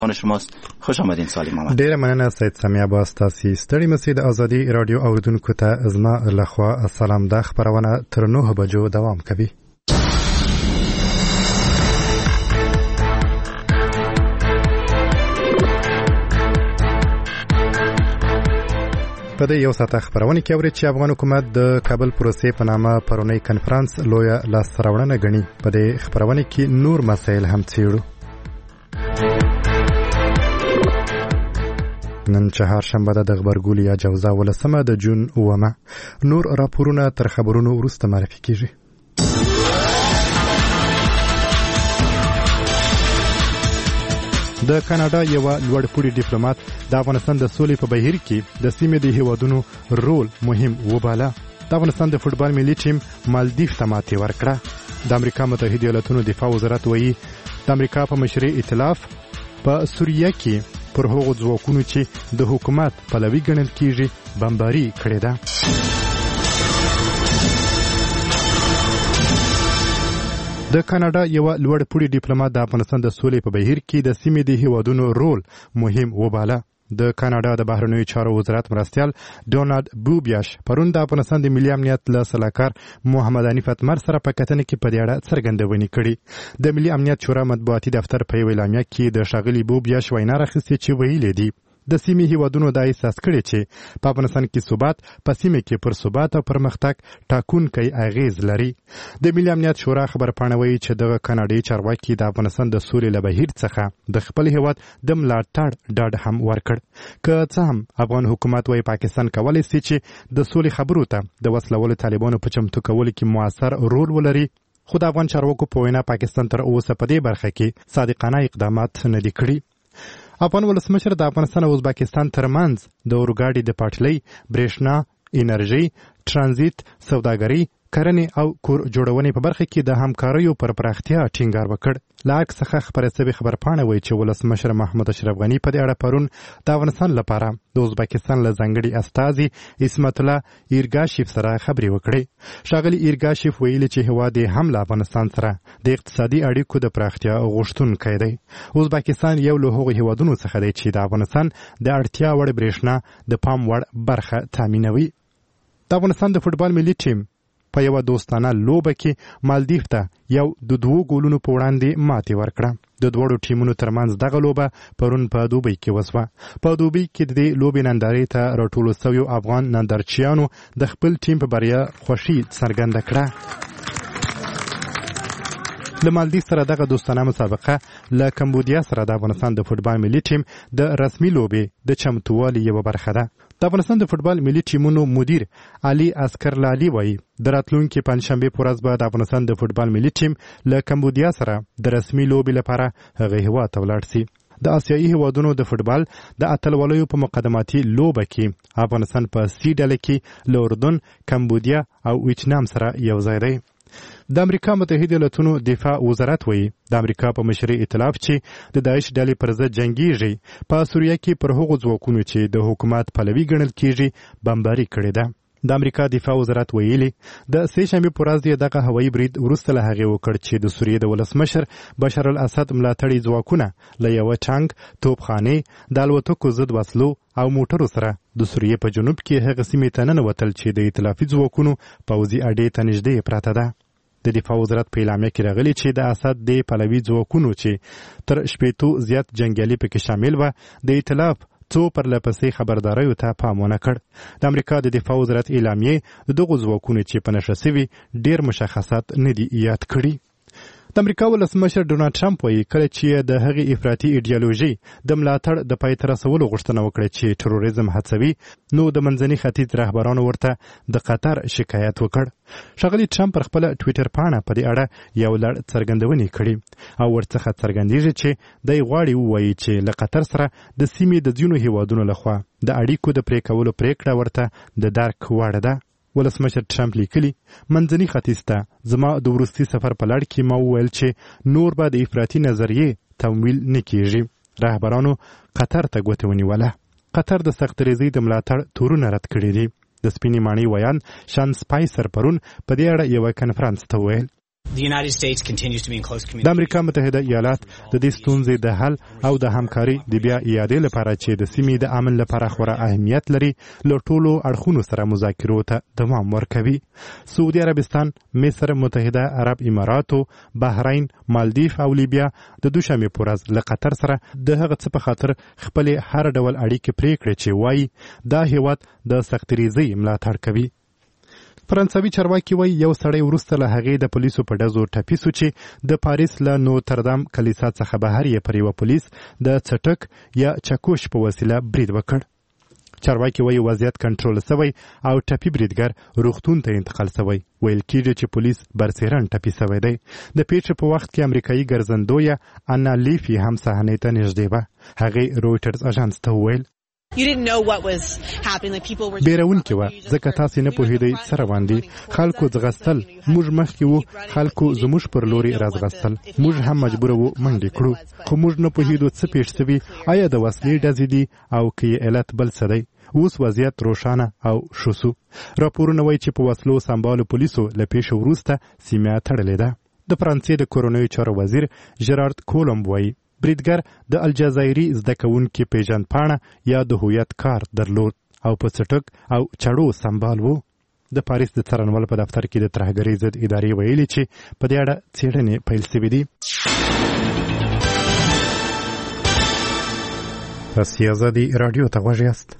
شماست. خوش آمدین سالم محمد. ډیره مننه سید سمیع عباس. تاسو ستړي مسید ازادي رادیو اوریدونکو ته ازما لخوا سلام. د خبرونه تر 9 بجو دوام کوي. په دې یو ساعت خبرونه کې اوري چې افغان حکومت د کابل پروسې په نامه پرونی کنفرانس لویه لاسته غني. په دې خبرونه کې نور مسایل هم څیړو. نن چهارشنبه د غبرګولي یا جوزا ولسمه د جون 9 نور راپورونه تر خبرونو وروسته معرفي کیږي. د کاناډا یو لوړ پوړي ډیپلوماټ د افغانستان د سولې په بهیر کې د سیمې د هیوادونو رول مهم وباله. د افغانستان د فوتبال ملي ټیم مالدیف ته ماتې ورکړه. د امریکا متحده ایالاتونو دفاع وزارت وایي د امریکا په مشرۍ ائتلاف په سوریه کې پر هغو ځواکونو چې د حکومت پلوي ګڼل کیږي بمباري کړې ده. د کاناډا یو لوړ پوړي ډیپلوماټ د افغانستان د سولې په بهیر کې د سیمې د هیوادونو رول مهم وباله. د کاناډا د بهرنیو چارو وزارت مرستیال ډونالد بوبیاش پرون د افغانستان د ملي امنیت له سلاکار محمد حنیف اتمر سره په کتنه کې په دې اړه څرګندونې کړې. د ملي امنیت شورا مطبوعاتي دفتر په یو اعلامیه کې د ښاغلي بوبیاش وینا راخستې چې ویلي دي د سیمې هیوادونو د احساس کړي چې په افغانستان کې ثبات په سیمه کې پر ثبات او پرمختګ ټاکونکی اغیز لري. د ملي امنیت شورا خبرپاڼه وایي چې د کاناډایي چارواکي د افغانستان د سولې له بهیر څخه د خپل هیواد د ملاتړ ډاډ هم ورکړ. که څه هم افغان حکومت وایي پاکستان کولی شي چې د سولې خبرو ته د وسلوالو طالبانو په چمتو کولو کې موثر رول ولري، خو د افغان چارواکو په وینا پاکستان تر اوسه په دې برخه کې صادقانه اقدامات نه دي کړي. افغان ولسمشر د افغانستان او ازبکستان ترمنځ د اورګاډي د پټلۍ، برېښنا، انرژي، ترانزیت، سوداګري، کرنې او کور جوړونې په برخه کې د همکاریو پر پراختیا ټینګار وکړ. له عکس څخه خبرې شوې خبرپاڼه وایي چې ولسمشر محمد اشرف غني په دې اړه پرون د افغانستان لپاره د ازبکستان له ځانګړي استازي اسمت الله ایرګاشیف سره خبرې وکړې. ښاغلي ایرګاشیف ویلي چې هیواد یې هم له افغانستان سره د اقتصادي اړیکو د پراختیا غوښتونکی دی. ازبکستان یو له هغو هیوادونو څخه دی چې د افغانستان د اړتیا وړ برېښنا د پام وړ برخه تامینوي. د افغانستان د فوتبال ملي ټیم په یو دوستانه لوبه کې مالدیف ته یو د 2 ګولونو په وړاندې ماتې ورکړه. د دوړو ټیمونو ترمنځ دغه لوبه پرون په دوبۍ کې وسوه. په دوبۍ کې د دې لوبې نندارې ته راټولو شویو افغان نندارچیانو د خپل ټیم په بریا خوښي څرګنده کړه. له مالدیف سره دغه دوستانه مسابقه له کمبودیا سره د افغانستان د فوتبال ملي ټیم د رسمي لوبې د چمتووالي یوه برخه ده. د افغانستان د فوتبال ملي ټیمونو مدیر علي اسکرلالي وایي د راتلونکي پنځشنبې په ورځ به د افغانستان د فوتبال ملي ټیم له کمبودیا سره د رسمي لوبې لپاره هغه هیواد ته ولاړ شي. د آسیایي هیوادونو د فوتبال د اتلولیو په مقدماتي لوبه کې افغانستان په سی ډله کې له اردن، کمبودیا او ویتنام سره یو ځای دی. د امریکا متحده ایالاتونو دفاع وزارت وایي د امریکا په مشرۍ ائتلاف چې د داعش ډلې پر ضد جنګیږي په سوریه کې پر هغو ځواکونو چې د حکومت پلوي ګڼل کیږي بمباري کړې ده. د امریکا دفاع وزارت ویلي د سه شنبې په ورځ دغه هوایي برید وروسته له هغې وکړ چې د سوریې د ولسمشر بشار الاسد ملاتړي ځواکونه له یوه ټانک، توپخانې، د الوتکو ضد وسلو او موټرو سره د سوریې په جنوب کې هغه سیمې ته ننوتل چې د ائتلافي ځواکونو پوځي اډې ته نږدې پراته ده. د دفاع وزارت په اعلامیه کې راغلي چې د اسد د پلوي ځواکونو چې تر 80 زیات جنګیالي پکې شامل و د ائتلاف څو پرلپسې خبرداریو ته پام ونه کړ. د امریکا د دفاع وزارت اعلامیه د دغو ځواکونو چې په نښه شوي ډېر مشخصات نه دي یاد کړي. د امریکا ولسمشر ډونالد ټرمپ وایي کله چې د هغې افراطي ایډیالوژي د ملاتړ د پای ته رسولو غوښتنه وکړه چې تروریزم هڅوي، نو د منځني ختیځ رهبرانو ورته د قطر شکایت وکړ. ښاغلي ټرمپ پر خپله ټویټر پاڼه په دې اړه یو لړ څرګندونې کړي او ورڅخه څرګندېږي چې دی غواړي ووایي چې له قطر سره د سیمې د ځینو هیوادونو لخوا د اړیکو د پرې کولو پرېکړه ورته د درک وړ ده. ولسمشر ټرمپ لیکلي منځني ختیځ ته زما د وروستي سفر په لړ کې ما وویل چې نور به د افراطي نظریې تمویل نه کیږي. رهبرانو قطر ته ګوته ونیوله. قطر د سختدریزۍ د ملاتړ تورونه رد کړي دي. د سپینې ماڼۍ ویان شان سپایسر پرون په دې اړه یوه کنفرانس ته وویل د امریکا متحده ایالات د دې ستونزې د حل او د همکاري د بیا اعادې لپاره چې د سیمې د امن لپاره خورا اهمیت لري له ټولو اړخونو سره مذاکرو ته دوام ورکوي. سعودي عربستان، مصر، متحده عرب اماراتو، بحرین، مالدیف او لیبیا د دوشنبه په ورځ له قطر سره د هغه څه په خاطر خپل هر ډول اړیکې پرې کړې چې وایي دا هیواد د سختریزۍ ملاتړ کوي. فرانسوي چارواکي وایي یو سړی وروسته له هغې د پولیسو په ډزو ټپي سو چې د پاریس له نوتردام کلیسا څخه بهر یې پر یوه پولیس د څټک یا چکوش په وسیله برید وکړ. چارواکي وایي وضعیت کنټرول سوی او ټپي بریدګر روغتون ته انتقال سوی. ویل کېږي چې پولیس برسېرن ټپي سوی دی. د پیښې په وخت کې امریکایي ګرځندویه انا لیفي هم صحنې ته نږدې وه. هغې رویټرز اژانس ته وویل بیرونکې وه ځکه تاسې نه پوهېدئ څه روان دي. خلکو ځغستل، موږ مخکې وو، خلکو زموږ پر لوري راځغستل، موږ هم مجبوره وو منډې کړو، خو موږ نه پوهېدو څه پیښ سوي، آیا د وسلې ډزې دي او که یې علت بل څه دی. اوس وضعیت روښانه او ښه سو. راپورونه وایي چې په وسلو سمبالو پولیسو له پیښې وروسته سیمه تړلې ده. د فرانسې د کورنیو چارو وزیر ژرارد کولومب وایي بریدګر د الجزایري زده کوونکي پیژندپاڼه یا د هویت کار درلود او په څټک او چړو سمبال وو. د پاریس د څارنوال په دفتر کې د ترهګرۍ ضد ادارې ویلي چې په دې اړه څېړنې پیل شوې دي. تاسې ازادي راډیو ته غوږ یاست.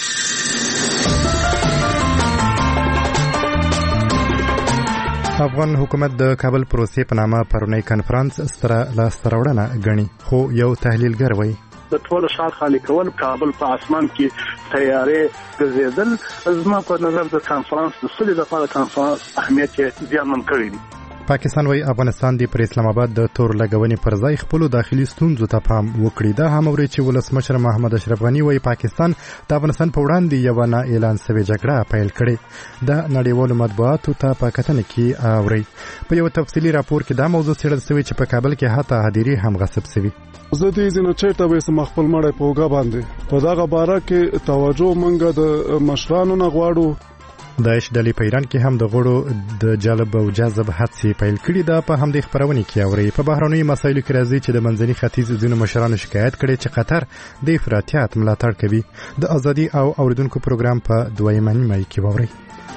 افغان حکومت د کابل پروسې په نامه پرونی کنفرانس ستره لاسته راوړنه ګڼي، خو یو تحلیلګر وایي د ټول ښار خالي کول، کابل په اسمان کې تیارې ګرځېدل، زما په نظر د کنفرانس د سولې لپاره کنفرانس اهمیت یې زیانمن کړی دی. پاکستان وایي افغانستان د پر اسلام آباد د تور لګونې پر ځای خپلو داخلي ستونزو ته پام وکړي. دا هم اوري چې ولسمشر محمد اشرف غني وایي پاکستان د افغانستان په وړاندې یوه نه اعلان شوې جګړه پیل کړې. د نړیوالو مطبوعاتو ته په کتنه کې اوري. په یو تفصیلي راپور کې دا موضوع څېړل شوې چې په کابل کې حتی هدیرې هم غصب شوي. زه دې ځینو چېرته به سم خپل مړی په اوږه باندې په دغه باره کې توجه موږ د مشرانو نه غواړو. داعش ډلې په ایران کې هم د غړو د جلب او جذب هڅې پیل کړي. دا په همدې خپرونې کې اوري. په بهرنیو مسایلو کې راځي چې د منځني ختیځ ځینو مشرانو شکایت کړي چې قطر د افراطیت ملاتړ کوي. د ازادي او اوریدونکو پروګرام په 2 مای کې واوري.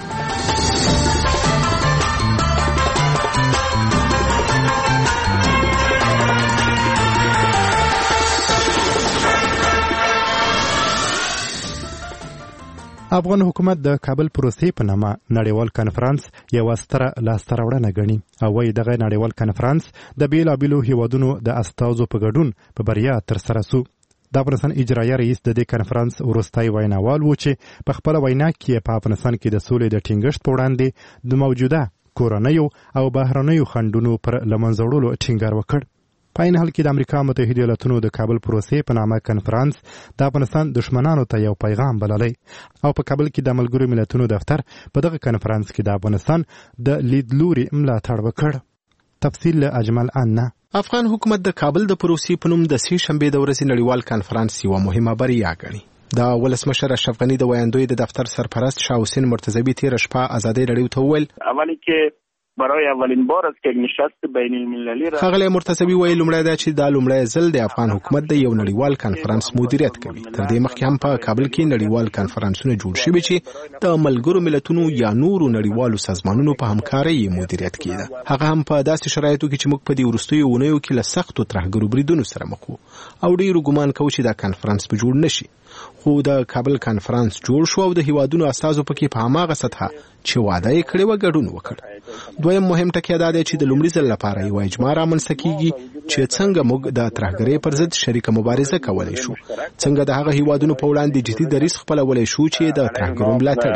افغان حکومت د کابل پروسې په نامه نړیوال کنفرانس یوه ستره لاسته راوړنه ګڼي او وایي دغه نړیوال کنفرانس د بیلابیلو هیوادونو د استازو په ګډون په بریا ترسره سو. د افغانستان اجرایه رئیس د دې کنفرانس وروستی ویناوال و چې په خپله وینا کې په افغانستان کې د سولې د ټینګښت په وړاندې د موجوده کورنیو او بهرنیو خنډونو پر له منځه وړلو ټینګار وکړ. په عین حال کې د امریکا متحده ایالاتونو د کابل پروسې په نامه کنفرانس د افغانستان دشمنانو ته یو پیغام بللی او په کابل کې د ملګرو ملتونو دفتر په دغه کنفرانس کې د افغانستان د لیدلوري ملاتړ وکړ. تفصیل له اجمل انا. افغان حکومت د کابل د پروسې په نوم د سې شنبې د ورځې نړیوال کنفرانس یوه مهمه بریا ګڼي. د ولسمشر اشرف غني د ویاندوی د دفتر سرپرست شاه حسین مرتضوی تیر شپه ازادي راډیو ته وویل اولی که برای اولین بار است که نشست بین المللی را ښاغلی مرتضوی ویل لومړی دا چې دا لومړی ځل د افغان حکومت د یو نړیوال کنفرانس مدیریت کوي. تر دې مخکې هم په کابل کې نړیوال کنفرانسونه جوړ شوي چې د ملګرو ملتونو یا نورو نړیوالو سازمانونو په همکارۍ مدیریت کېده. هغه هم په داسې شرایطو کې چې موږ په دې وروستیو اونیو کې له سختو ترهګرو بریدونو سره مخ وو او ډېرو ګمان کوو چې دا کنفرانس به جوړ نشي. خو د کابل کنفرانس جوړ شو او د هیوادونو استازو پکې په هماغه سطحه چې وعده یې کړې وه ګډون وکړ. دویم مهم ټکی دا دی چې د لومړي ځل لپاره یوه اجماع رامنځته کېږي چې څنګه موږ د ترهګرۍ پر ضد شریکه مبارزه کولی شو، څنګه د هغه هیوادونو په وړاندې جدي دریځ خپلولی شو چې د ترهګرو ملاتړ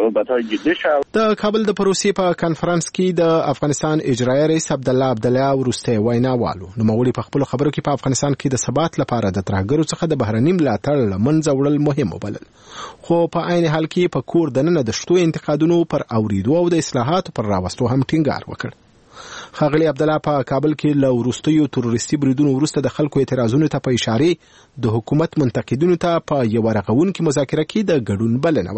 دي. د کابل د پروسې په کنفرانس کې د افغانستان اجرایه رئیس عبدالله عبدالله وروستی ویناوالو نوموړي په خپلو خبرو کې په افغانستان کې د ثبات لپاره د ترهګرو څخه د بهرني ملاتړ له منځه وړل مهم وبلل. خو په عین حال کې په کور دننه د شتو انتقادونو پر اوریدو او د اصلاحاتو پر راوستو هم ټینګار وکړ. ښاغلي عبدالله په کابل کې له وروستیو تروریستي بریدونو وروسته د خلکو اعتراضونو ته په اشارې د حکومت منتقدینو ته په یو رغونکې مذاکره کې د ګډون بلنه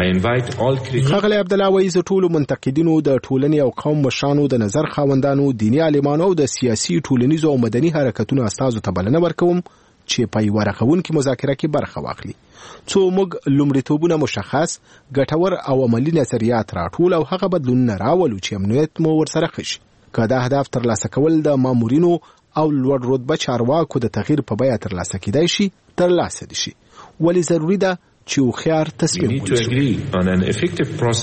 ورکړه. ښاغلي عبدالله وایي زه ټولو منتقدینو د ټولنې او قوم مشرانو د نظر خاوندانو دیني عالمانو او د سیاسي ټولنیزو او مدني حرکتونو استازو ته بلنه ورکوم چې په یو رغونکې مذاکره کې برخه واخلي څو موږ لومړیتوبونه مشخص ګټور او عملي نظریات راټول او هغه بدلونونه راولو چې امنیت مو ورسره ښه شي. که دا هدف ترلاسه کول د مامورینو او لوړ رتبه چارواکو د تغییر په بیه ترلاسه کیدای شي ترلاسه دي شي ولې ضروري ده چې هوښیار تصمیم ونیسو.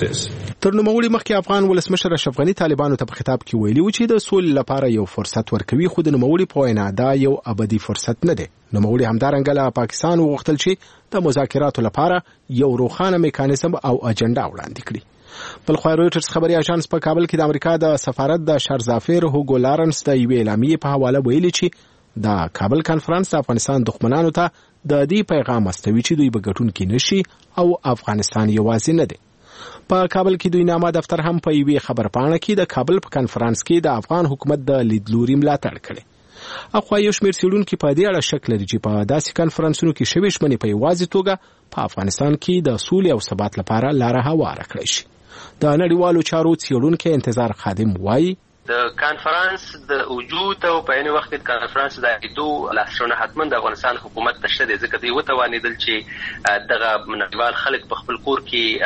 تر نوموړي مخکې افغان ولسمشر اشرف غني طالبانو ته په خطاب کې ویلي و چې د سولې لپاره یو فرصت ورکوي خو د نوموړي په وینا دا یو ابدي فرصت نه دی. نوموړي همدارنګه له پاکستان وغوښتل چې د مذاکراتو لپاره یو روښانه میکانیزم او اجنډا وړاندې کړي. بلخوا رویټرز خبري اژانس په کابل کې د امریکا د سفارت د شرزافیر هوګو لارنس د یوې اعلامیې په حواله ویلي چې د کابل کانفرنس د افغانستان دښمنانو ته د دې پیغام استوي چې دوی به ګټونکي نشي او افغانستان یوازې نه دی. په کابل کې دوی نامه دفتر هم په یوې خبرپاڼه کې د کابل په کانفرنس کې د افغان حکومت د لیدلوري ملاتړ کړي. اخوا یو شمېر څېړونکي په دې اړه شک لري چې په داسې کانفرنسونو کې شوې ژمنې په یوازې توګه په افغانستان کې د سولې او ثبات لپاره لاره هواره کړی شي. د نړیوالو چارو څېړونکی انتظار خادم وایي د کانفرنس د وجود او په یوه وخت کې کانفرنس د ایدو لاسونه حتما د افغانستان حکومت تشته دي ځکه دوی وتوانیدل چې دغه نړیوال خلک په خپل کور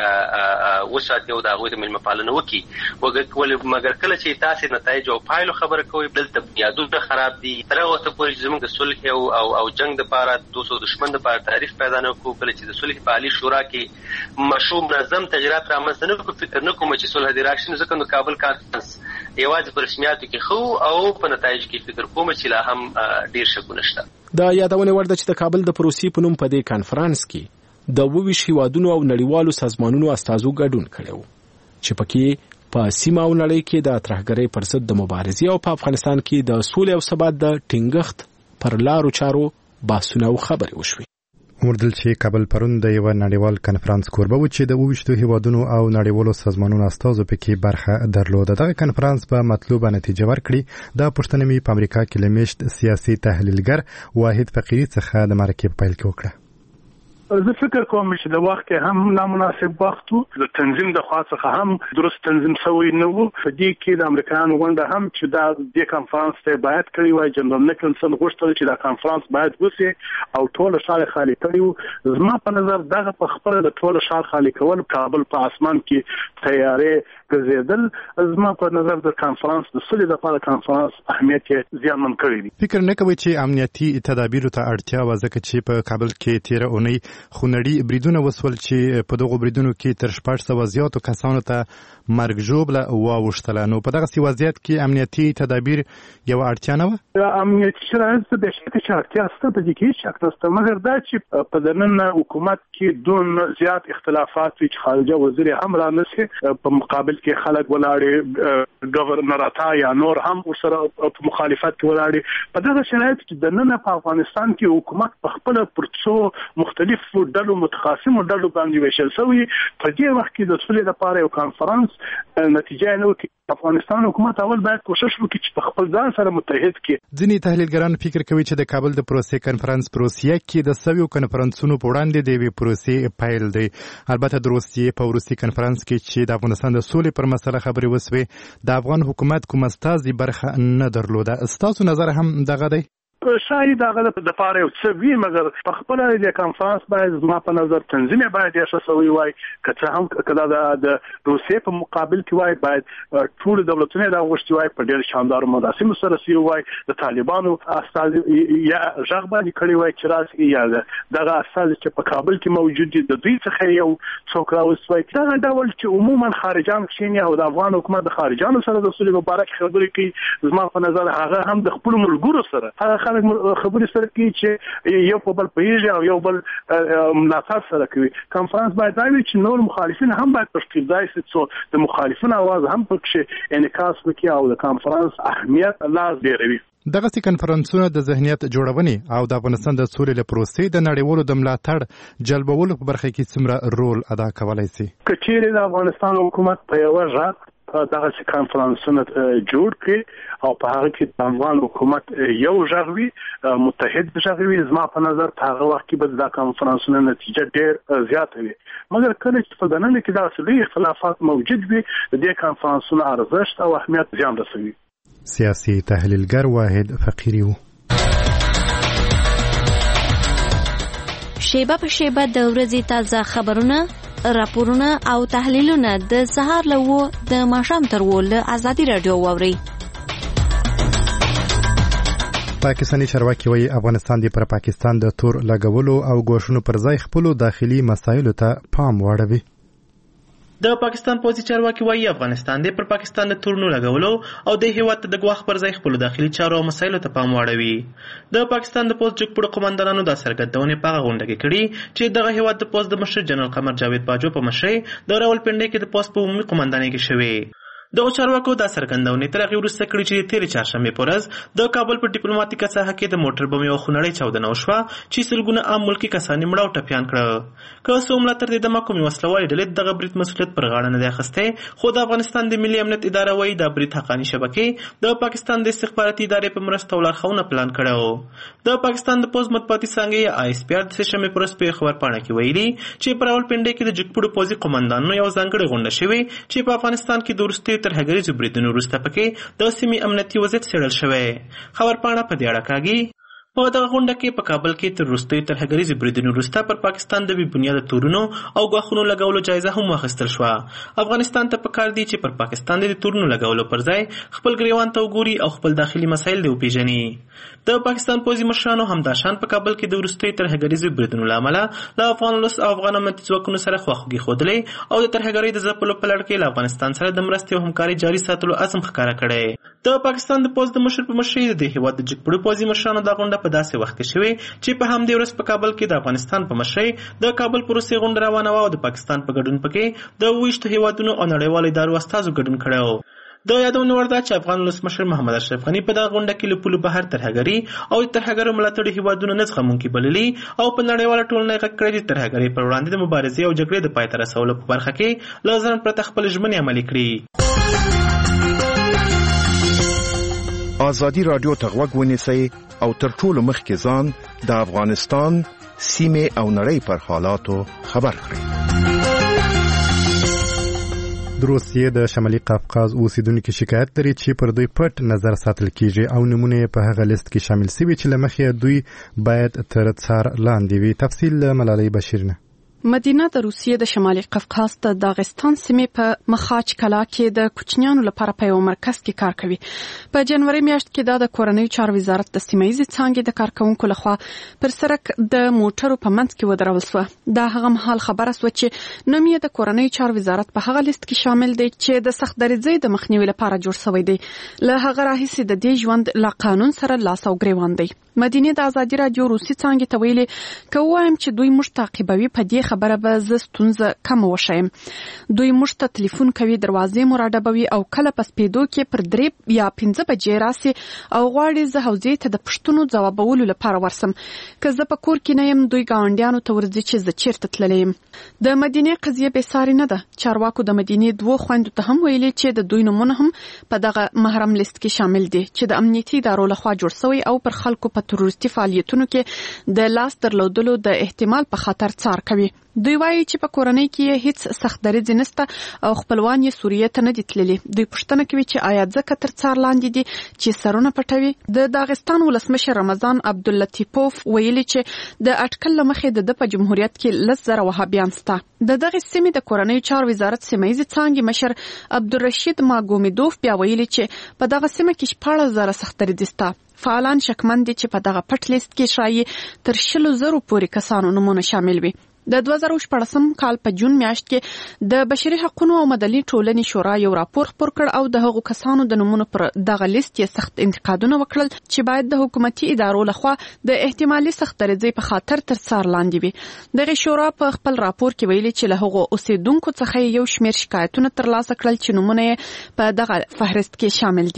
کې وساتي او د هغوی د مېلمه پالنه وکړي مګر کله چې تاسې نتایج او پایلو خبره کوئ دلته بنیادونه خراب دي تر هغه وخته پورې چې زموږ د صلح او جنګ دپاره دوست او دښمن دپاره تعریف پیدا نه کړو کله چې د صلح په عالي شورا کې مشروع منظم تغییرات رامنځته نه کړو فکر نه کوم چې صلح دې راشي نو ځکه نو کابل کانفرنس یوازې په رسمیاتو کې خو او په نتایج کې فکر کوم چې لا هم ډیر شکونه شته. د یادونې وړ ده چې د کابل د پروسې په نوم په دې کانفرنس کې د 22 هیوادونو او نړیوالو سازمانونو استازو ګډون کړی و چې پکې په سیمه او نړۍ کې د ترهګرۍ پر ضد د مبارزې او په افغانستان کې د سولې او ثبات د ټینګښت پر لارو چارو بحثونه او خبرې وشوې. وردل چې کابل پرون د یو نړیوال کانفرنس کوربه و چې د 22 هیوادونو او نړیوالو سازمانونو استازو پکې برخه درلوده. دغه کانفرنس په مطلوبه نتیجه ورکړي. دا پوښتنه مې په امریکا کې لمشت سیاسي تحلیلګر واحد فقیری څخه د مرکه په پیل کې وکړه. زه فکر کوم چې د وخت هم نامناسب وخت د تنظیم د خوا څخه هم درست تنظیم شوی نه و. په دې کې د امریکایانو غونډه هم چې دا د کانفرنس ته باید کړی وای جنرال نیکلسن غوښتل چې دا کانفرنس باید وسی او ټول ښار خالی کړي. زما په نظر دغه په خبره د ټول ښار خالی کول کابل په اسمان کې تیارې ګرځیدل زما په نظر د کانفرنس د سولې لپاره کانفرنس اهمیت زیانمن کړی دی. فکر نه کوي چې امنیتي تدابیرو ته اړتیا و ځکه چې په کابل کې تیر اونۍ خونړي بریدونه وسول چې په دغه بریدونو کې تر 400 زیاتو کسانو ته مرګ ژوبله واوښتله. نو په دغه وضعیت کې امنیتي تدابیر یو اړتیا نه و. امنیتي شرایط به شکه اړتیا ست په دې کې شک نشته مګر دا چې په دننه حکومت کې دون زیات اختلافات چې خارجه وزیر هم را نشي په مقابل کې خلک ولاړې گورنراتا یا نور هم ورسره په مخالفت کې ولاړې. په دغه شرایط کې دننه په افغانستان کې حکومت په خپل پرڅو مختلف ډلو متخاصمو ډلو باندې ویشل شوی. په دې وخت کې د سولې لپاره یو کانفرنس نتیجه نه وکړي. افغانستان حکومت اول باید کوشش وکړي چې په خپل ځان سره متحد کړي. ځینې تحلیلګران فکر کوي چې د کابل د پروسې کانفرنس پروسیه کې د سویو کانفرنسونو په وړاندې د یوې پروسې پیل دی. البته د روسیې په وروستي کانفرنس کې چې د افغانستان د سولې پر مسله خبرې وسوې د افغان حکومت کوم استازي برخه نه درلوده. ستاسو نظر هم دغه دی؟ شاید هغه د پاره یو څه وی مګر په خپل د کانفرنس باید زما په نظر تنظیم باید یې شوی وای کله هم کله د روسیې په مقابل کې وای باید ټول دولتونه دا غوښتي وای په ډېر شاندار مراسم سره سی وای د طالبانو استاد یا ژغباني کړی وای چې راځي یا دغه استاد چې په کابل کې موجود دي د دوی څخه یو څوک راوستوي دا ډول چې عموما خارجان کښینی او د افغان حکومت د خارجانو سره د صلح مبارک خبرې کوي. زما په نظر هغه هم د خپل ملګرو سره هغه خبرې سره کوي چې یو په بل پیژي او یو بل ملاتړ سره کوي. کانفرنس باید دا وي چې نور مخالفین هم باید پښتو ځای څو د مخالفینو आवाज هم پکې انعکاس وکړي او د کانفرنس اهمیت لاس ډیروي. دغه کانفرنسونه د ذهنیت جوړونې او د افغانستان د سولې پروسې د نړیوالو د ملاتړ جلبولو په برخه کې څومره رول ادا کولای شي؟ کچېرې د افغانستان حکومت په یو ځای دغه کانفرنسونه جوړ کړي او په هغه کې د افغان حکومت یو ژغوي متحد ژغوي. زما په نظر په هغه وخت کې به د کانفرنسونو نتیجه ډېر زیاته وي. مګر کله چې په دننه کې دا اصلي اختلافات موجود وي د دې کانفرنسونو ارزښت او اهمیت زیان رسوي. سیاسي تحلیلګر واحد فقیری و. شیبه په شیبه د ورځې تازه خبرونه، راپورونه او تحلیلونه د سهار له 9 د ماښام تر 10 له ازادي رادیو واوري. پاکستاني چارواکي وايي افغانستان د پر پاکستان د تور لګولو او غوښنو پر ځای خپل داخلي مسایلو ته پام وړوي. د پاکستان پوځي چارواکي وايي افغانستان د پر پاکستان د تورنو لګولو او د هیواد د غواخ پر ځای خپل داخلي چارو او مسایلو ته پام واړوي. د پاکستان د پوځ جګپړو قوماندانانو د سرګردونې په غونډه کې کړي چې دغه هیواد د پوځ د مشر جنرال قمر جاوید باجو په مشرۍ د راولپنډۍ کې د پوځ په عمومي قوماندانۍ کې شوې. د چارواکو د سرګندونې تر هغې وروسته کړي چې تېرې چهارشنبې په ورځ د کابل په ډیپلوماتیکه ساحه کې د موټر بم یوه خونړۍ چاودنه وشوه چې سلګونه عام ملکي کسان یې مړه او ټپیان کړه. که څه هم لا تر دې دمه کومې وسلوالې ډلې دغه برید مسؤلیت پر غاړه نه دی اخیستی، خو د افغانستان د ملي امنیت اداره وايي دا برید حقاني شبکې د پاکستان د استخباراتي ادارې په مرسته او لارښوونه پلان کړی و. د پاکستان د پوځ مطبوعاتي څانګې یا ISPR د سهشنبې په ورځ په خبرپاڼه کې ویلي چې په راولپنډۍ کې د جګپړو پوځي قومندانانو یو ځانګړې غونډه شوې چې په افغانستان کې د وروستیو ترهګریزو بریدونو وروسته پکې د سیمې امنیتي وضعیت څېړل شوی. خبرپاڼه په دې اړه کاږي په دغه غونډه کې په کابل کې تر وروستیو ترهګریزو بریدونو وروسته پر پاکستان د بې بنیاده تورونو او غاښونو لګولو جایزه هم واخیستل شوه. افغانستان ته پکار دی چې پر پاکستان د تورونو لګولو پر ځای خپل ګریوان ته وګوري او خپل داخلي مسایل دې وپېژني. د پاکستان پوځي مشرانو همداشان په کابل کې د وروستیو ترهګریزو بریدونو له امله له افغان ولس او افغان امنیتي ځواکونو سره خواخوږي ښودلې او د ترهګرۍ د ځپلو په لړ کې له افغانستان سره د مرستې او همکارۍ جاري ساتلو عزم ښکاره کړی. د پاکستان د پوځ د مشر په مشرۍ د دې هېواد د جګپړو پوځي مشرانو دا غونډه په داسې وخت کې شوې چې په همدې ورځ په کابل کې د افغانستان په مشرۍ د کابل پروسې غونډه روانه وه او د پاکستان په ګډون پکې د 28 هېوادونو او نړیوالو ادارو استازو ګډون کړی و. د یادونې وړ ده چې افغان ولسمشر محمد اشرف غني په دغه غونډه کې له پولو بهر ترهګري او د ترهګرو ملاتړي هېوادونو نه زغمونکي بللي او په نړیواله ټولنه یې غږ کړی چې ترهګرۍ پر وړاندې د مبارزې او جګړې د پای ته رسولو په برخه کې له ځنډ پرته خپلې ژمنې عملي کړي. ازادي رادیو ته غوږ ونیسئ او تر ټولو مخکې ځان د افغانستان سیمې او نړۍ پر حالاتو خبر کړئ. د روسیې د شمالي قفقاز اوسیدونکو شکایت لري چې پر دوی پټ نظر ساتل کیږي او نمونه په هغه لیست کې شامل شوي چې له مخې دوی باید تر څار لاندې وي. تفصیل ملالۍ بشیر نه. مدینه د روسیې د شمالي قفقاز د داغستان سیمې په مخاچ کلا کې د کوچنیانو لپاره په یو مرکز کې کار کوي. په جنوري میاشت کې دا د کورنۍ چارو وزارت د سیمایي څانګې د کارکونکو لخوا پر سړک د موټرو په منځ کې ودرول شو. دا هغه مهال خبره شوه چې نوم یې د کورنۍ چارو وزارت په هغه لیست کې شامل دی چې د سخت دریځۍ د مخنیوي لپاره جوړ شوی دی. له هغه راهیسې د دې ژوند له قانون سره لاس او ګریوان دی. مدینه د ازادي رادیو روسي څانګې ته ویلي که وایم چې دوی موږ تعقیبوي په دې خبره به زه ستونزه کم وشیم. دوی موږ ته تلیفون کوي، دروازې مو راډبوي او کله په سپېدو کې پر 3 یا 5 بجې راسي او غواړي زه حوزې ته د پوښتنو ځوابولو لپاره ورسم. که زه په کور کې نه یم دوی ګاونډیانو ته ورځي چې زه چیرته تللی یم. د مدینې قضیه بېسارې نه ده. چارواکو د مدینې 2 خویندو ته هم ویلي چې د دوی نومونه هم په دغه محرم لیست کې شامل دي چې د امنیتي ادارو لخوا جوړ شوی او پر خلکو په تروریستي فعالیتونو کې د لاس درلودلو د احتمال په خطر څار کوي. دوی وایي چې په کورنۍ کې هیڅ سخت دریځ نشته او خپلوان یې سوریې ته نه دي تللي. دوی پوښتنه کوي چې آیا ځکه تر څار لاندې دي چې سرونه پټوي. د داغستان ولسمشر رمضان عبداللطیفوف ویلي چې د اټکل له مخې د په جمهوریت کې 10,000 وهابیان شته. د دغه سیمې د کورنۍ چارو وزارت سیمایي څانګې مشر عبدالرشید ماګومیدوف بیا ویلي چې په دغه سیمه کې 14,000 سخت دریځ شته. فعالان شکمن دي چې په دغه پټ لیست کې شایي تر 100,000 پورې کسانو نومونه شامل وي. د 2014 کال په جون میاشت کې د بشري حقوقو او مدني ټولنې شورا یو راپور خپور کړ او د هغو کسانو د نومونو پر دغه لیست یې سخت انتقادونه وکړل چې باید د حکومتي ادارو لخوا د احتمالي سخت دریځۍ په خاطر تر څار لاندې وي. دغه شورا په خپل راپور کې ویلي چې له هغو اوسیدونکو څخه یو شمېر شکایتونه ترلاسه کړل چې نومونه یې په دغه فهرست کې شامل دي.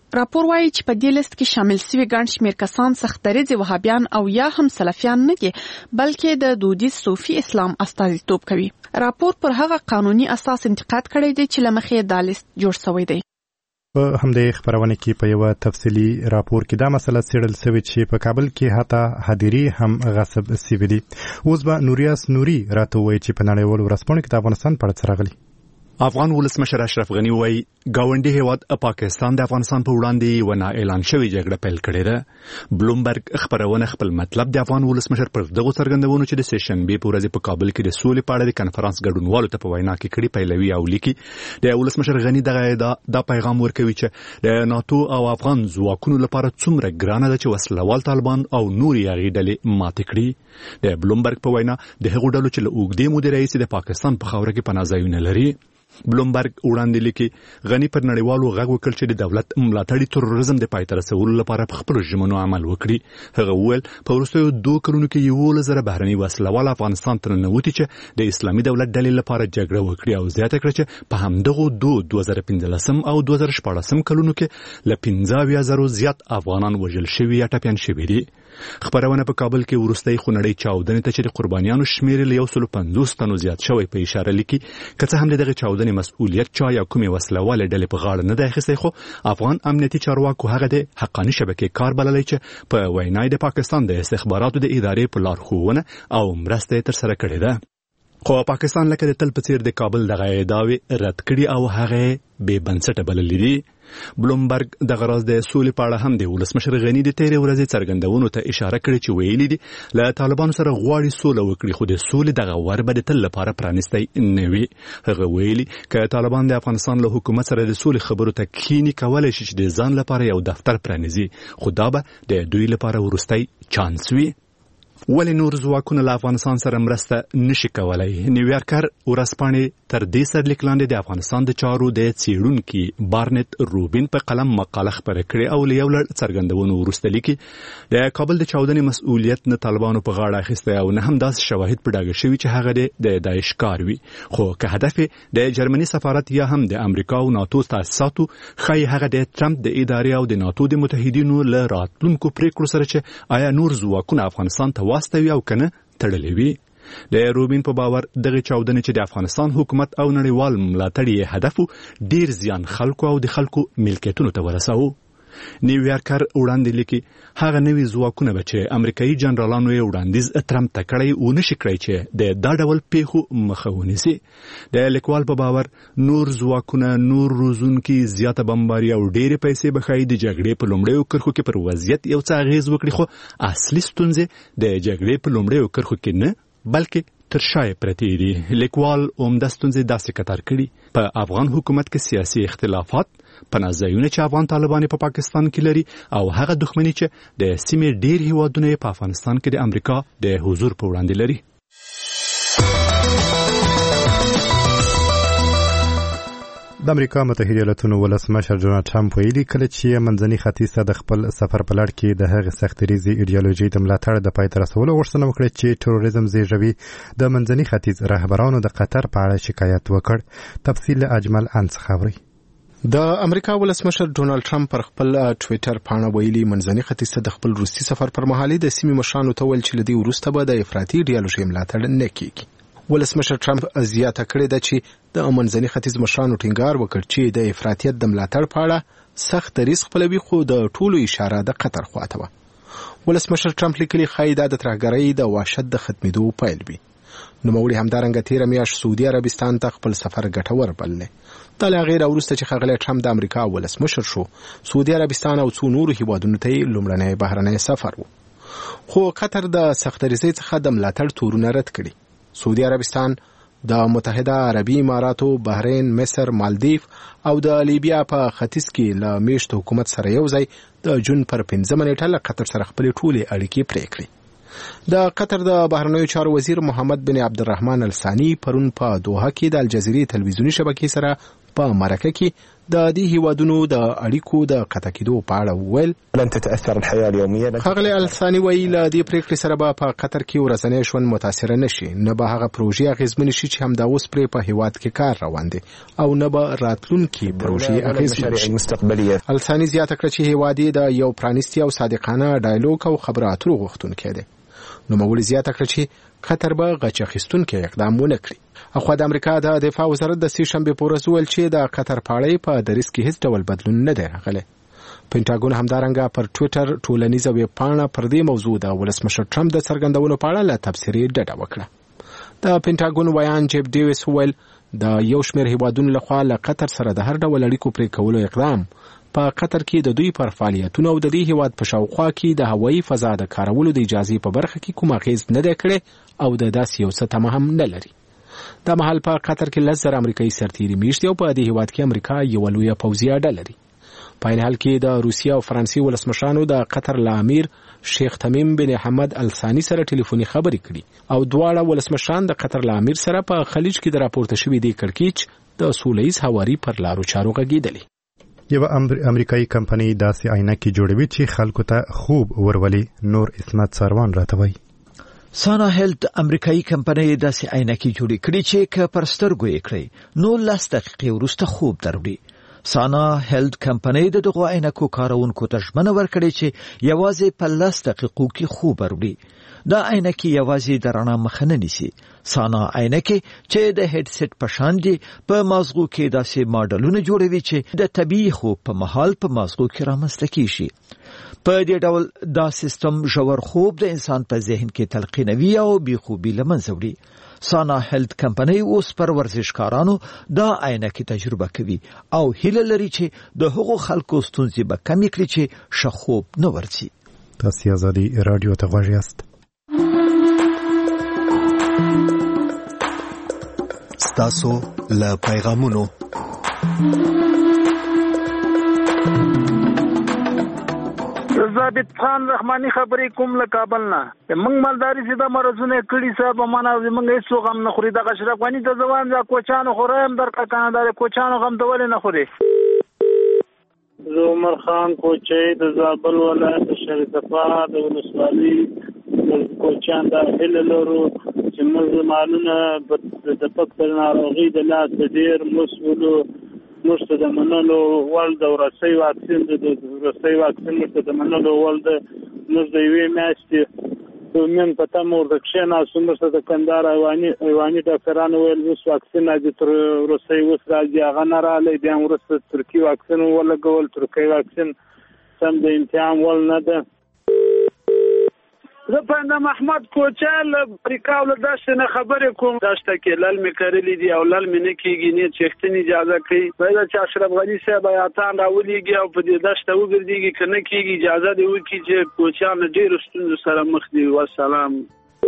راپور وايي چې په دې لیست کې شامل شوي ګڼ شمېر کسان سختدریځي وهابیان او یا هم سلفیان نه دي بلکې د دودیز صوفي اسلام استازیتوب کوي. راپور پر هغه قانوني اساس انتقاد کړی دی چې له مخې دا لیست جوړ شوی دی. په همدې خبرونه کې په یو تفصیلي راپور کې دا مسله څېړل شوې چې په کابل کې حتی حاضري هم غصب شوي دي. اوس به نوریاس نوري راته وایي چې په نړیوالو ورځپاڼو کې د افغانستان په اړه څه راغلي. افغان ولسمشر اشرف غنی وایي ګاونډي هیواد پاکستان د افغانستان په وړاندې یو نه اعلان شوی جګړه پیل کړې ده. بلومبرګ خبرونه خپل مطلب د افغان ولسمشر پر دغه څرګندونو چې د سیشنبه په ورځ په کابل کې د سولې په اړه د کنفرانس ګډونوالو ته په وینا کې کړي پیلوي او لیکي. د ولسمشر غنی دا پیغام ورکوي چې د ناتو او افغان ځواکونو لپاره څومره ګرانه ده چې وسلوال طالبان او نور یې ډلې ماتې کړي. د بلومبرګ په وینا د هغو ډلو چې له اوږدې مودې راهیسې د پاکستان په خاوره کې پناه ځایونه لري. بلومبرګ وړاندې لیکي غنی پر نړیوالو غږ وکړ چې د دولت ملاتړي تروریزم د پای ته رسولو لپاره په خپلو ژمنو عمل وکړي. هغه وویل په وروستیو 2 کلونو کې 11,000 بهرني وسلوال افغانستان ته ننوتي چې د اسلامي دولت ډلې لپاره جګړه وکړي او زیاته کړه چې په همدغو 2015 او 2014 کلونو کې له 15,000 زیات افغانان وژل شوي یا ټپیان شوي دي. خبرونه په کابل کې وروستۍ خونړۍ چاودنې ته چې د قربانیانو شمېر له 150 تنو زیات شوی په اشاره لیکي. که څه هم دغه چاودنې مسؤلیت چا یا کومې وسلوالې ډلې په غاړه نه دی اخیستی خو افغان امنیتي چارواکو هغه د حقاني شبکې کار بللی چې په وینای د پاکستان د استخباراتو د ادارې په لارښوونه او مرسته یې ترسره کړې ده. خو پاکستان لکه د تل په څیر د کابل دغه ادعاوې رد کړي او هغه بې بنسټه بللې دي. بلومبرګ د غراز د سولې په اړه هم د ولسمشر غنی د تیرې ورځې څرګندونو ته اشاره کړې چې ویلي دي له طالبانو سره غواړي سوله وکړي خو د سولې دغه ور به د تل لپاره پرانیستی نه وي. هغه ویلي که طالبان د افغانستان له حکومت سره د سولې خبرو ته کینی کولی شي چې د ځان لپاره یو دفتر پرانیزي خو دا به د دوی لپاره وروستی چانس وي. ولې نور ځواکونه له افغانستان سره مرسته نشي کولای؟ نیویارکر ورځپاڼې تر دې سرلیک لاندې د افغانستان د چارو د څېړونکي بارنت روبین په قلم مقاله خپره کړې او له یو لړ څرګندونو وروسته لیکي د کابل د چاودنې مسؤلیت نه طالبانو په غاړه اخیستی او نه هم داسې شواهد په ډاګه شوي چې هغه د داعش کار وي. خو که هدف د جرمني سفارت یا هم د امریکا او ناتو تاسیساتو ښایي هغه د ټرمپ د ادارې او د ناتو د متحدینو له راتلونکو پریکړو سره چې آیا نور ځواکونه افغانستان ته واستوي او کنه تړلې وي. د روبین په باور دغه چاودنې چې د افغانستان حکومت او نړیوال ملاتړ یې هدف ډیر زیان خلکو او د خلکو ملکیتونو ته ورساوه. نیویارکر وړاندې لیکي هغه نوي ځواکونه به چې امریکایي جنرالانو یې وړاندیز ټرمپ ته کړی و نشي کړی چې د دا ډول پیښو مخه ونیسي. د لیکوال په باور نور ځواکونه نور روزونکي زیاته بمباري او ډېرې پیسې به ښایي د جګړې په لومړیو کرښو کې پر وضعیت یو څه اغېز وکړي خو اصلي ستونزې د جګړې په لومړیو کرښو کې نه بلکې تر شای پرتې دي. لیکوال عمده ستونزې داسې کتار کړي په افغان حکومت کې سیاسي اختلافات، پناه ځایونه چې افغان طالبان په پاکستان کې لري او هغه دښمني چې د سیمې ډېر هیوادونه په افغانستان کې د امریکا د حضور په وړاندې لري. د امریکا متحده ایالاتونو ولسمشر ډونالډ ټرمپ ویلي کله چې منځني ختیځ ته د خپل سفر په لړ کې د هغې سختدریځي ایډیالوژي د ملاتړ د پای ته رسولو غوښتنه وکړه چې تروریزم زیږوي. د منځني ختیځ رهبرانو د قطر په اړه شکایت وکړ. تفصیل اجمل څخه اورئ. د امریکا ولسمشر ډونالډ ټرمپ پر خپل ټویټر پاڼه ویلي منځني ختیځ ته د خپل روسي سفر پر مهال د سیمې مشرانو ته ویل چې له دې وروسته به د افراطي ایډیالوژي ملاتړ نه کیږي. ولسمشر ټرمپ زیاته کړې ده چې د منځني ختیځ مشرانو ټینګار وکړ چې د افراطیت د ملاتړ په اړه سخت دریځ خپلوي خو د ټولو اشاره د قطر خواته وه. ولسمشر ټرمپ لیکلي ښایي دا د ترهګرۍ د وحشت د ختمېدو پیل وي. نوموړي همدارنګه تېره میاشت سعودي عربستان ته خپل سفر ګټور بللی. دا له هغې راوروسته چې ښاغلی ټرمپ د امریکا ولسمشر شو سعودي عربستان او څو نورو هیوادونو ته یې لومړنی بهرنی سفر و. خو قطر د سختدریځۍ څخه د ملاتړ تورونه رد کړي. سعودي عربستان د متحده عربي اماراتو، بحرین، مصر، مالدیف او د لیبیا په ختیځ کې له میشت حکومت سره یو ځای د جون پر 5 نیټه له قطر سره خپلې ټولې اړیکې پرې کړې. د قطر د بهرنیو چارو وزیر محمد بن عبدالرحمن الثاني پرون په دوحه کې د الجزیرې تلویزیوني شبکې سره په مرکه کې د دې هیوادونو د اړیکو د قطع کېدو په اړه وویل لن تتاثر الحياه اليوميه. ښاغلی الثاني وایي له دې پریکړې سره به په قطر کې ورځنی ژوند متاثره نشي، نه به هغه پروژې اغیزمنې شي چې همدا اوس پرې په هیواد کې کار روان دی او نه به راتلونکي پروژې اغیزمنې شي. الثاني زیاته کړه چې هیواد یې د یو پرانیستي او صادقانه ډایلوګ او خبرو اترو غوښتونکی دی. نوموړي زیاته کړه چې قطر به غچ اخیستونکی اقدام ونه کړي. اخوا د امریکا د دفاع وزارت د سې شنبې په ورځ وویل چې د قطر پاړۍ په دریځ کې هیڅ ډول بدلون نه دی راغلی. پینټاګون همدارنګه پر ټویټر ټولنیزه ویب پاڼه پر دې موضوع د ولسمشر ټرمپ د څرګندونو په اړه له تبصرې ډډه وکړه. د پینټاګون ویان جیب ډیویس وویل د یو شمېر هیوادونو لخوا له قطر سره د هر ډول اړیکو پرې کولو اقدام په قطر کې د دوی پر فعالیتونو او د دې هیواد په شاوخوا کې د هوایي فضا د کارولو د اجازې په برخه کې کوم اغیز نه دی کړی او د داسې یو څه تمه هم نه لري. دا مهال په قطر کې 10,000 امریکایي سرتیري میشتي او په دې هیواد کې امریکا یو لویه پوځي اډه لري. په این حال کې د روسیې او فرانسې ولسمشرانو د قطر له امیر شیخ تمیم بن حمد الثاني سره ټلیفوني خبرې کړي او دواړه ولسمشران د قطر له امیر سره په خلیج کې د راپورته شوې د کړکېچ د سولهییز هواري پر لارو چارو غږېدلې. یو امریکایي کمپنۍ داسې عینکې جوړوي چې خلکو ته خوب ورولي. نور اسمت سروان راته وایي. سانا هیلت امریکایي کمپنۍ داسې عینکې جوړې کړي چې که پر سترګو یې کړئ نو 10 دقیقې وروسته خوب دروړي. سانا هیلت کمپنۍ د دغو عینکو کارونکو ته ژمنه ورکړې چې یوازې په 10 دقیقو کې خوب وروړي. دا عینکې یوازې د رڼا مخه نه نیسي. سانا عینکې چې د هډ سیټ په شان دي په مازغو کې داسې ماډلونه جوړوي چې د طبیعي خوب په مهال په مازغو کې رامنځته کیږي. په دې ډول دا سیستم ژور خوب د انسان په ذهن کې تلقینوي او بې خوبي له منځه وړي. سانا هیلت کمپنۍ اوس پر ورزشکارانو دا عینکې تجربه کوي او هیله لري چې د هغو خلکو ستونزې به کمې کړي چې ښه خوب نه ورځي. تاسو ازادي رادیو ته غوږ یاست. ستاسو له پیغامونو ضابط خان رحماني خبرې کوم له کابل نه. موږ مالداري سیده مرزونه کړي صاحب معنا موږ هیڅ غم نه خوري. د اشرف غني د ځوان د کوچانو خورایم در کنه د کوچانو غم د ولې نه خوري. عمر خان کوچې د زابل ولایت شریف صفا د ولسوالۍ کوچان د هللورو چې موږ معلومه د پکتل ناروغي د لاس ډیر مسولو مشته د منلو ول د ورسي واکسین د ورسي واکسین مشته د منلو ول د موږ د وی میاشتې ومن پته مور د کښنا سمسته د کندهار ایوانی ډاکټرانو ویل اوس واکسین د تر ورسي وس راځي هغه نه رااله بیا ورسته ترکی واکسین ولا ګول ترکی واکسین سم د امتحان ول نه ده. زه په محمد کوچل پریکاول داشته نه خبرې کوم. داشته کې لال می کړلې دي او لال می نه کېږي نه چختنی اجازه کوي. باید چې اشرف غنی صاحب آیاتان راولېږي او په دې داشته وګرځيږي کنه کېږي اجازه دی وکړي چې کوچان ډېر ستونزو سره مخ دي. والسلام.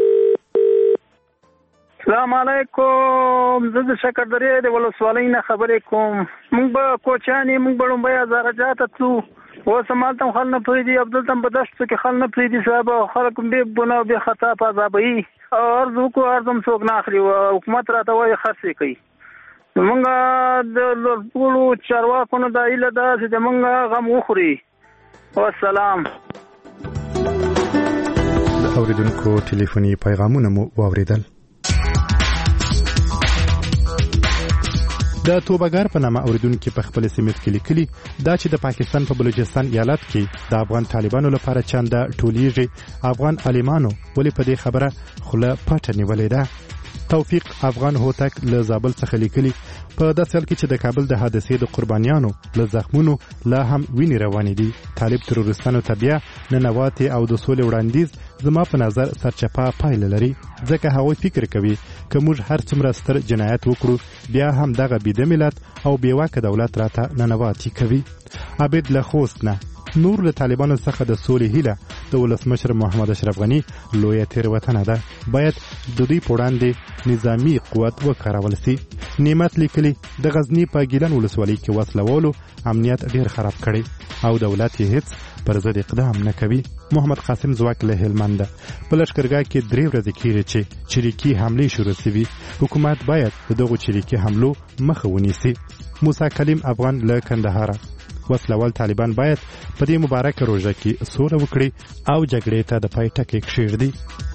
السلام علیکم. زه د شکردرې د ولسوالۍ نه خبرې کوم. موږ به کوچانی موږ به لومبیا زراجات تلو وسمالتم خل نه پریدي عبدالتم بدشت کې خل نه پریدي صاحب خلک به بنا به خطا پازابي ارزو کو ارزم څوک نه اخلي حکومت راته وایي خرڅ کوي. موږ د ټولو چارواکو نه د ایله دا چې موږ غم وخوري. والسلام. اوریدونکو ټلیفوني پیغامونه مو واوریدل. د توبګار په نامه اوریدونکو په خپل سیمه کې لیکلي دا چې د پاکستان په بلوچستان ایالت کې د افغان طالبانو لپاره چنده ټولیږي افغان عالمانو ولې په دې خبره خله پټه نیولې ده. توفیق افغان هوتک له زابل څخه لیکلي په داسې حال کې چې د کابل د حادثې د قربانیانو له زخمونو لا هم وینې روانې دي. طالب تروریستانو ته بیا ننواتې او د سولې وړاندیز زما په نظر سرچپه پایله لري ځکه هغوی فکر کوي که موږ هر څومره ستر جنایت وکړو بیا هم دغه بیده ملت او بیواکه دولت راته ننواتې کوي. عبید له خوست نه نور له طالبانو څخه د سولې هیله د ولسمشر محمد اشرف غنی لویه تېروتنه ده. باید د دوی په وړاندې نظامي قوت وکارول سي. نعمت لیکلي د غزنی په ګیلان ولسوالۍ کې وسلوالو امنیت ډیر خراب کړي او دولت یې هیڅ پر ضد اقدام نه کوي. محمد قاسم زواک له هلمند په لشکرګاه کې 3 ورځې کېږي چې چریکي حمله شروع شوي. حکومت باید د دغو چریکي حملو مخه ونیسي. موسی کلیم افغان له کندهار. وسلوال طالبان باید په دې مبارکه روژه کې سوله وکړي او جګړې ته د پای ټکی کښېږدي.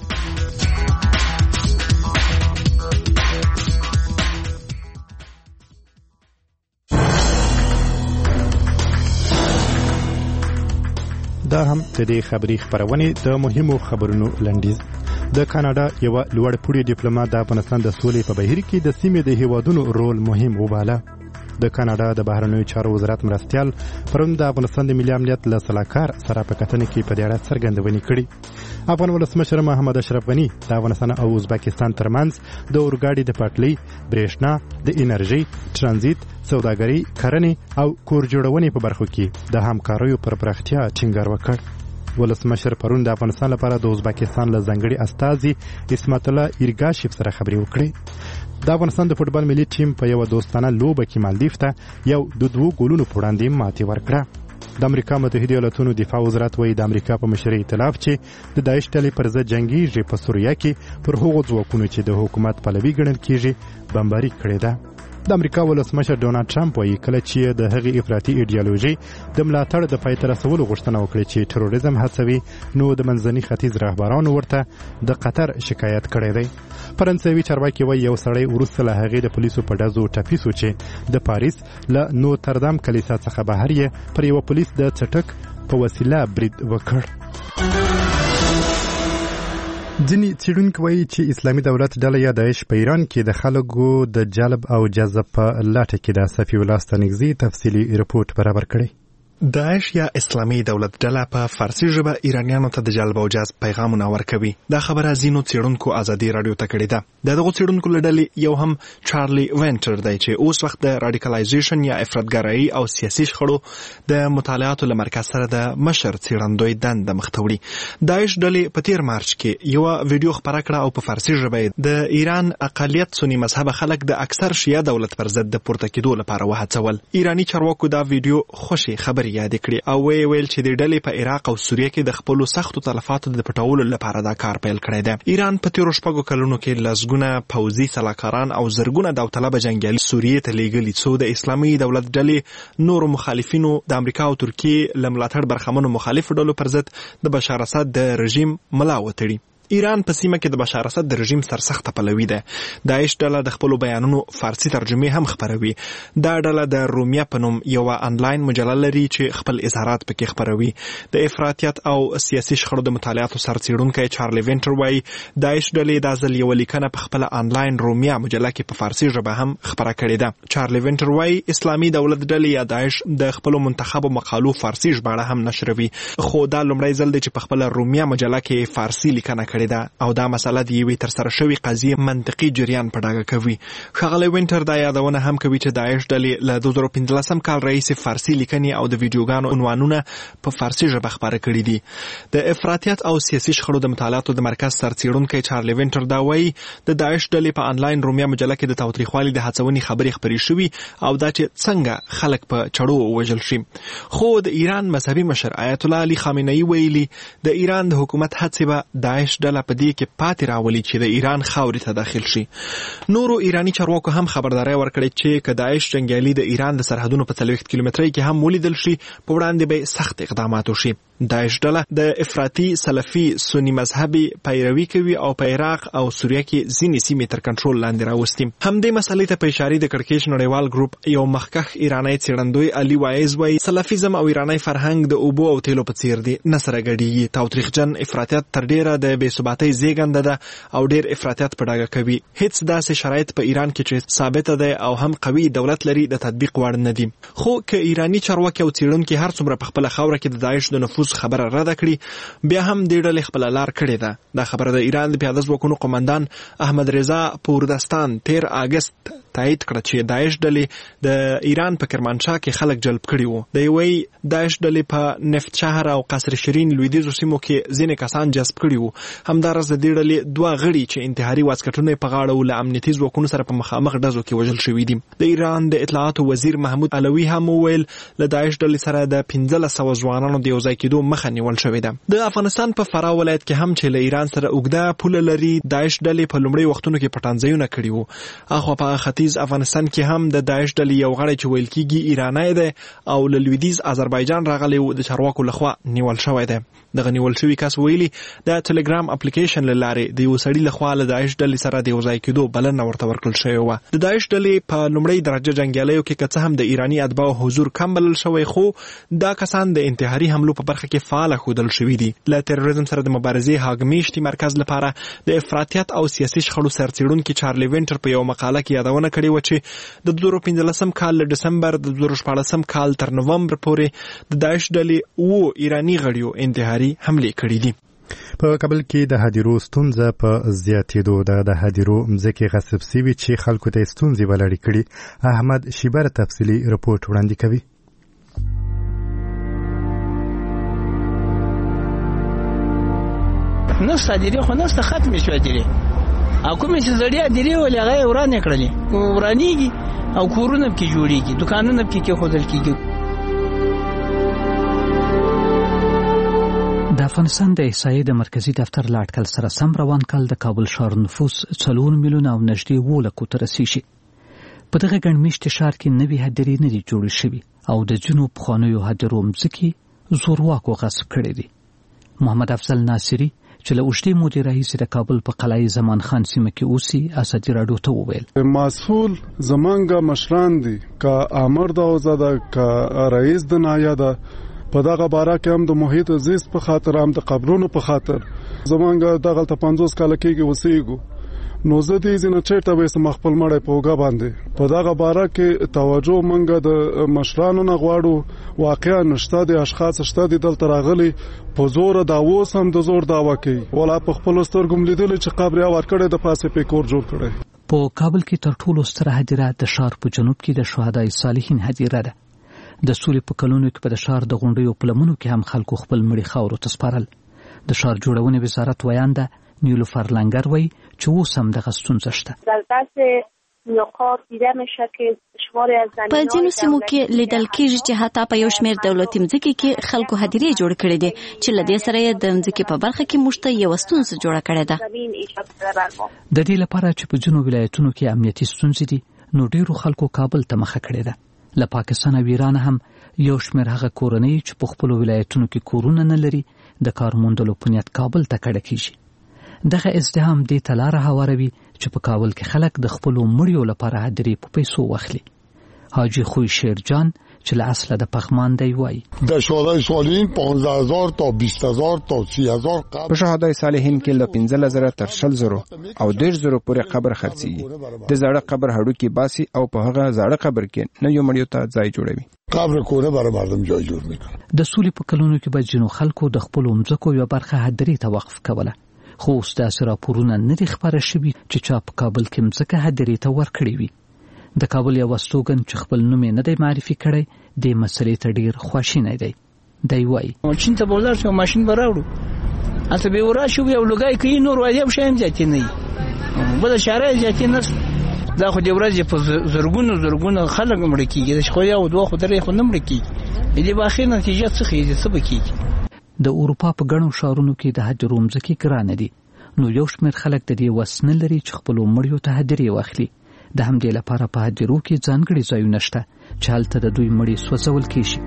دا هم د دې خبري خبرونه د مهمو خبرونو لنډیز. د کاناډا یو لوړ پوړی ډیپلوماټ د افغانستان د سولې په بهیر کې د سیمې د هیوادونو رول مهم وباله. د کاناډا د بهرنیو چارو وزارت مرستیال پرون د افغانستان د ملي امنیت له سلاکار سره په کتنه کې په دې اړه څرګندونې کړې. افغان ولسمشر محمد اشرف غنی د افغانستان او ازبکستان ترمنځ د اورګاډي د پټلۍ، برېښنا، د انرژي، ترانزیت، سوداګري، کرنې او کور جوړونې په برخو کې د همکاریو پر پراختیا ټینګار وکړ. ولسمشر پرون د افغانستان لپاره د ازبکستان له ځانګړي استازي اسمت الله ایرګاشیف سره خبرې وکړې. د افغانستان د فوټبال ملي ټیم په یو دوستانه لوبه کې مالدیف ته یو د 2 ګولونو په وړاندې ماتې ورکړه. د امریکا متحده ایالاتونو دفاع وزارت وایي د امریکا په مشرۍ ائتلاف چې د داعش ډلې پر ضد جنګیږي په سوریه کې پر هغو ځواکونو چې د حکومت پلوي ګڼل کیږي بمباري کړې ده. د امریکا ولسمشر ډونالد ټرمپ وایي کله چې د هغې افراطي ایډیالوژي د ملاتړ د پای ته رسولو غوښتنه وکړي چې تروریزم هڅوي، نو د منځني ختیځ رهبرانو ورته د قطر شکایت کړی دی. فرانسوي چارواکي وایي یو سړی وروسته له هغې د پولیسو په ډزو ټپي شو چې د پاریس له نوتردام کلیسا څخه بهر یې پر یو پولیس د څټک په وسیله برید وکړ. ځینې څېړونکي وایي چې اسلامي دولت ډله یا داعش په ایران کې د خلکو د جلب او جذب په لټه کې د صفي الله ستانکزي تفصیلي رپورټ برابر کړی. داعش یا اسلامي دولت ډله په فارسی ژبه ایرانیانو ته د جلب او جذب پیغامونه ورکوي. دا خبره ځینو څېړونکو ازادي رادیو ته کړې ده. د دغو څېړونکو له ډلې یو هم چارلی وینټر دی چې اوس وخت د راډیکالایزیشن یا افراطګرایي او سیاسي شخړو د مطالعاتو له مرکز سره د مشر څېړندوی دنده مخ ته وړي. داعش ډلې په تیر مارچ کې یو ویډیو خپره کړه او په فارسی ژبه د ایران اقلیت سنی مذهب خلک د اکثر شیعه دولت پر ضد د پورته کېدو لپاره وهڅول. ایرانی چارواکو دا ویډیو خوشي خبرې یاد کړې او ویل چې د ډلې په عراق او سوریه کې د خپل سختو تلفاتو د پټولو لپاره دا کار پیل کړی دی. ایران په تیر شپږو کلونو کې لسګونه پوځي سلاکاران او زرګونه داوطلبه جنګیالي سوریې ته لیږلي څو د اسلامي دولت ډلې نورو مخالفینو د امریکا او ترکیې له ملاتړ برخمنو مخالفو ډلو پر ضد د بشار اسد د رژیم ملا وتړي. ایران په سیمه کې د بشار اسد د رژیم سرسخته پلوي ده. داعش ډله د خپل بیانونو فارسی ترجمه هم خپروي. دا ډله د رومیا په نوم یو آنلاین مجله لري چې خپل اظهارات پکې خپروي. د افراطیت او سیاسي شخړو د مطالعاتو سرڅېړونکی چارلی وینټر وایي داعش ډلې د ځل یو لیکنه په خپل آنلاین رومیا مجله کې په فارسی ژبه هم خپره کړې ده. چارلی وینټر وایي اسلامي دولت ډلې یا داعش د خپل منتخبو مقالو فارسی ژباړه هم نشروي، خو دا لومړی ځل دی چې په خپل رومیا مجله کې فارسی لیکنه او دا مسله د یوې تر سره شوې قضیې منطقي جریان په ډاګه کوي. ښاغلی وینټر دا یادونه هم کوي چې داعش ډلې له 2015 کال راهیسې فارسي لیکنې او د ویډیوګانو عنوانونه په فارسي ژبه خپاره کړي دي. د افراطیت او سیاسي شخړو د مطالعاتو د مرکز سرڅېړونکی چارلی وینټر دا وایي د داعش ډلې په آنلاین رومیا مجله کې د تاوتریخوالي د هڅونې خبرې خپرې شوي او دا چې څنګه خلک په چړو ووژل شي. خو د ایران مذهبي مشر آیت الله علي خامنه‌ای ویلي د ایران د حکومت هڅې به داعش ډله په دې کې پاتې راولي چې د ایران خاورې ته داخل شي. نورو ایرانی چارواکو هم خبرداري ورکړې چې که داعش جنګیالي د ایران د سرحدونو په 40 کیلومترۍ کې هم ولیدل شي په وړاندې به سخت اقدامات وشي. داعش ډله د افراطي سلفي سنی مذهبي پیروي کوي او په عراق او سوریه کې ځینې سیمې تر کنټرول لاندې راوستي. همدې مسلې ته په اشاره د کړکېچ نړیوال ګروپ یو مخکښ ایرانی څېړندوی علي وایز وایي سلفیزم او ایرانی فرهنګ د اوبو او تیلو په څیر دي، نه سره ګډېږي. تاوتریخجن افراطیت تر ډیره د بې ثباتۍ زیږنده ده او ډیر افراطیت په ډاګه کوي. هیڅ داسې شرایط په ایران کې چې ثابته ده او هم قوي دولت لري د تطبیق وړ نه دي. خو که ایرانی چارواکي او څېړونکي هر څومره په خپل خاوره کې د داعش د نفوذ خبره رد کړي، بیا هم د ډلې خپل لار کړې ده. دا خبره د ایران د پیاده ځواکونو قومندان احمد رضا پوردستان 13 اگست تایید کړه چې داعش ډلې د ایران په کرمانشاه کې خلک جلب کړي وو. د یوې داعش ډلې په نفت شهر او قصر شیرین لویدیځو سیمو کې ځینې کسان جذب کړي وو. همدارس د دې ډلې دوه غړي چې انتحاري واسکټونه په غاړه او له امنیتي ځواکونو سره په مخامخ ډزو کې وژل شوي دي. د ایران د اطلاعاتو وزیر محمود علوي هم وویل له داعش ډلې سره د 1500 ځوانانو د یوځای کېدو مخه نیول شوې ده. د افغانستان په فراه ولایت کې هم چې له ایران سره اوږده پوله لري، داعش ډلې په لومړي وختونو کې پټنځایونه کړي وو. اخوا په ختیځ لویدیز افغانستان کې هم د داعش ډلې یو غړی چې ویل کېږي ایرانی دی او له لویدیز آذربایجان راغلی و د چارواکو لخوا نیول شوی دی. دغه نیول شوی کس ویلي د ټلګرام اپلیکیشن له لارې د یو سړي لخوا له داعش ډلې سره د یو ځای کېدو بلنه ورته ورکړل شوې وه. د داعش ډلې په لومړۍ درجه جنګیالیو کې که څه هم د ایراني اتباعو حضور کم بلل شوی، خو دا کسان د انتحاري حملو په برخه کې فعال ښودل شوي دي. له تروریزم سره د مبارزې هاګمیشتي مرکز لپاره د افراطیت او سیاسي شخړو سرڅېړونکي چارلي وینټر په یو مقاله کې یادونه کړې وه چې د 2015 کال له ډسمبر د 2014 کال تر نومبر پورې د داعش ډلې 7 ایراني غړیو انتحاري حملې کړې دي. په کابل کې د هدیرو ستونزه په زیاتېدو ده. د هدیرو مځکې غصب سوي چې خلکو ته ستونزې ولړې کړي. احمد شیبر تفصیلي رپورټ وړاندې کوي. نو صادري خو نسته ختم شو دي او کومې چې زړیا دي ولې هغه ورانه کړلې ورانيږي او کورونه کې جوړيږي دکانونه کې خودل کېږي. د افغانستان د احصایې د مرکزی دفتر لا اټکل سره سم روان کال د کابل ښار نفوس 4 میلیونه او نږدې 7 لکو ته رسیږي. په دغه ګڼ میشتې ښار کې نوې هدیرې نه دي جوړې شوي او د ځینو پخوانیو هدیرو مځکې زورواکو غصب کړې دي. محمد افضل ناصري چې له اوږدې مودې راهیسې د کابل په قلعه زمان خان سیمه کې اوسي ازادي راډیو ته وویل مسؤل زمونږ مشران دي که امر دا وزاده که رئیس د نایاده په دغه باره کې هم د محیط زیست په خاطر هم د قبرونو په خاطر زمونږ دغه 50 کال کېږي وسیګو نو زه دې ځنه چیرته به سم خپل مړی په وګا باندې په دغه باره کې توجه مونږ د مشرانو نه غواړو. واقعا نشته د اشخاص شته د دلته راغلي په زور دا اوس هم د زور داوا کوي ولا په خپل سترګم لیدل چې قبر یا ور کړی د پاسه په کور جوړ کړی. په کابل کې تر ټولو ستره هدیره د ښار په جنوب کې د شهدای صالحین هدیره ده. د سولې په کلونو کې په د ښار د غونډیو پلمونو کې هم خلکو خپل مړي خاورو ته سپارل. د ښار جوړونې وزارت ویانده نیلوفر لنگر وایي چې اوس هم دغه ستونزه شته. په ځینو سیمو کې لیدل کېږي چې حتی په یو شمېر دولتي مځکې کې خلکو هدیرې جوړ کړې دي چې له دې سره یې د مځکې په برخه کې موږ ته یوه ستونزه جوړه کړې ده. د دې لپاره چې په ځینو ولایتونو کې امنیتي ستونزې دي نو ډېرو خلکو کابل ته مخه کړې ده. له پاکستان او ایران هم یو شمېر هغه کورنۍ چې په خپلو ولایتونو کې کورونه نه لري د کار موندلو په نیت کابل ته کډه کېږي. دغه ازدحام دې ته لاره هواروي چې په کابل کې خلک د خپلو مړیو لپاره هدیرې په پیسو واخلي. حاجی خوی شیرجان چې له اصله د پخمان دی وایي د شهدای صالحین 15000 تا 20000 تا 30000 په شهدای صالحین کې له 15000 تر 20000 او 10000 پورې قبر خرڅيږي. د زړه قبر هډوکي باسي او په هغه زړه قبر کې نه یو مړیو ته ځای جوړوي. قبر کونه برای مردم جای جوړ میکنه. د سولې په کلونو کې به جنو خلکو د خپل مځکو یو برخه هدیرې ته وقف کوله. خو اوس داسې راپورونه نه دي خپاره شوي چې چا په کابل کې مځکه هدیرې ته ورکړې وي. د کابل یو استوګن چې خپل نوم یې نه دی معرفي کړی د مسلې ته ډیر خواشینی دی. دی وایي چین ته بولار شو ماشین براوړو اته به ورا شو یو لګای کوي نور واجب شین ځاتې نه بل شارع ځاتې نه دا خو د ورځې په زرګونو خلک مړ کیږي خو یو دوه خو درې خو نه مړ کیږي دې باخې نتیجه څه خېږي څه بکیږي. د اروپا په ګڼو ښارونو کې د هدیرو مځکې ګرانه دي نو یو شمېر خلک د دې وس نه لري چې خپلو مړیو ته هدیرې واخلي. د همدې لپاره په هدیرو کې ځانګړي ځایونه شته چې هلته د دوی مړي سوځول کېږي.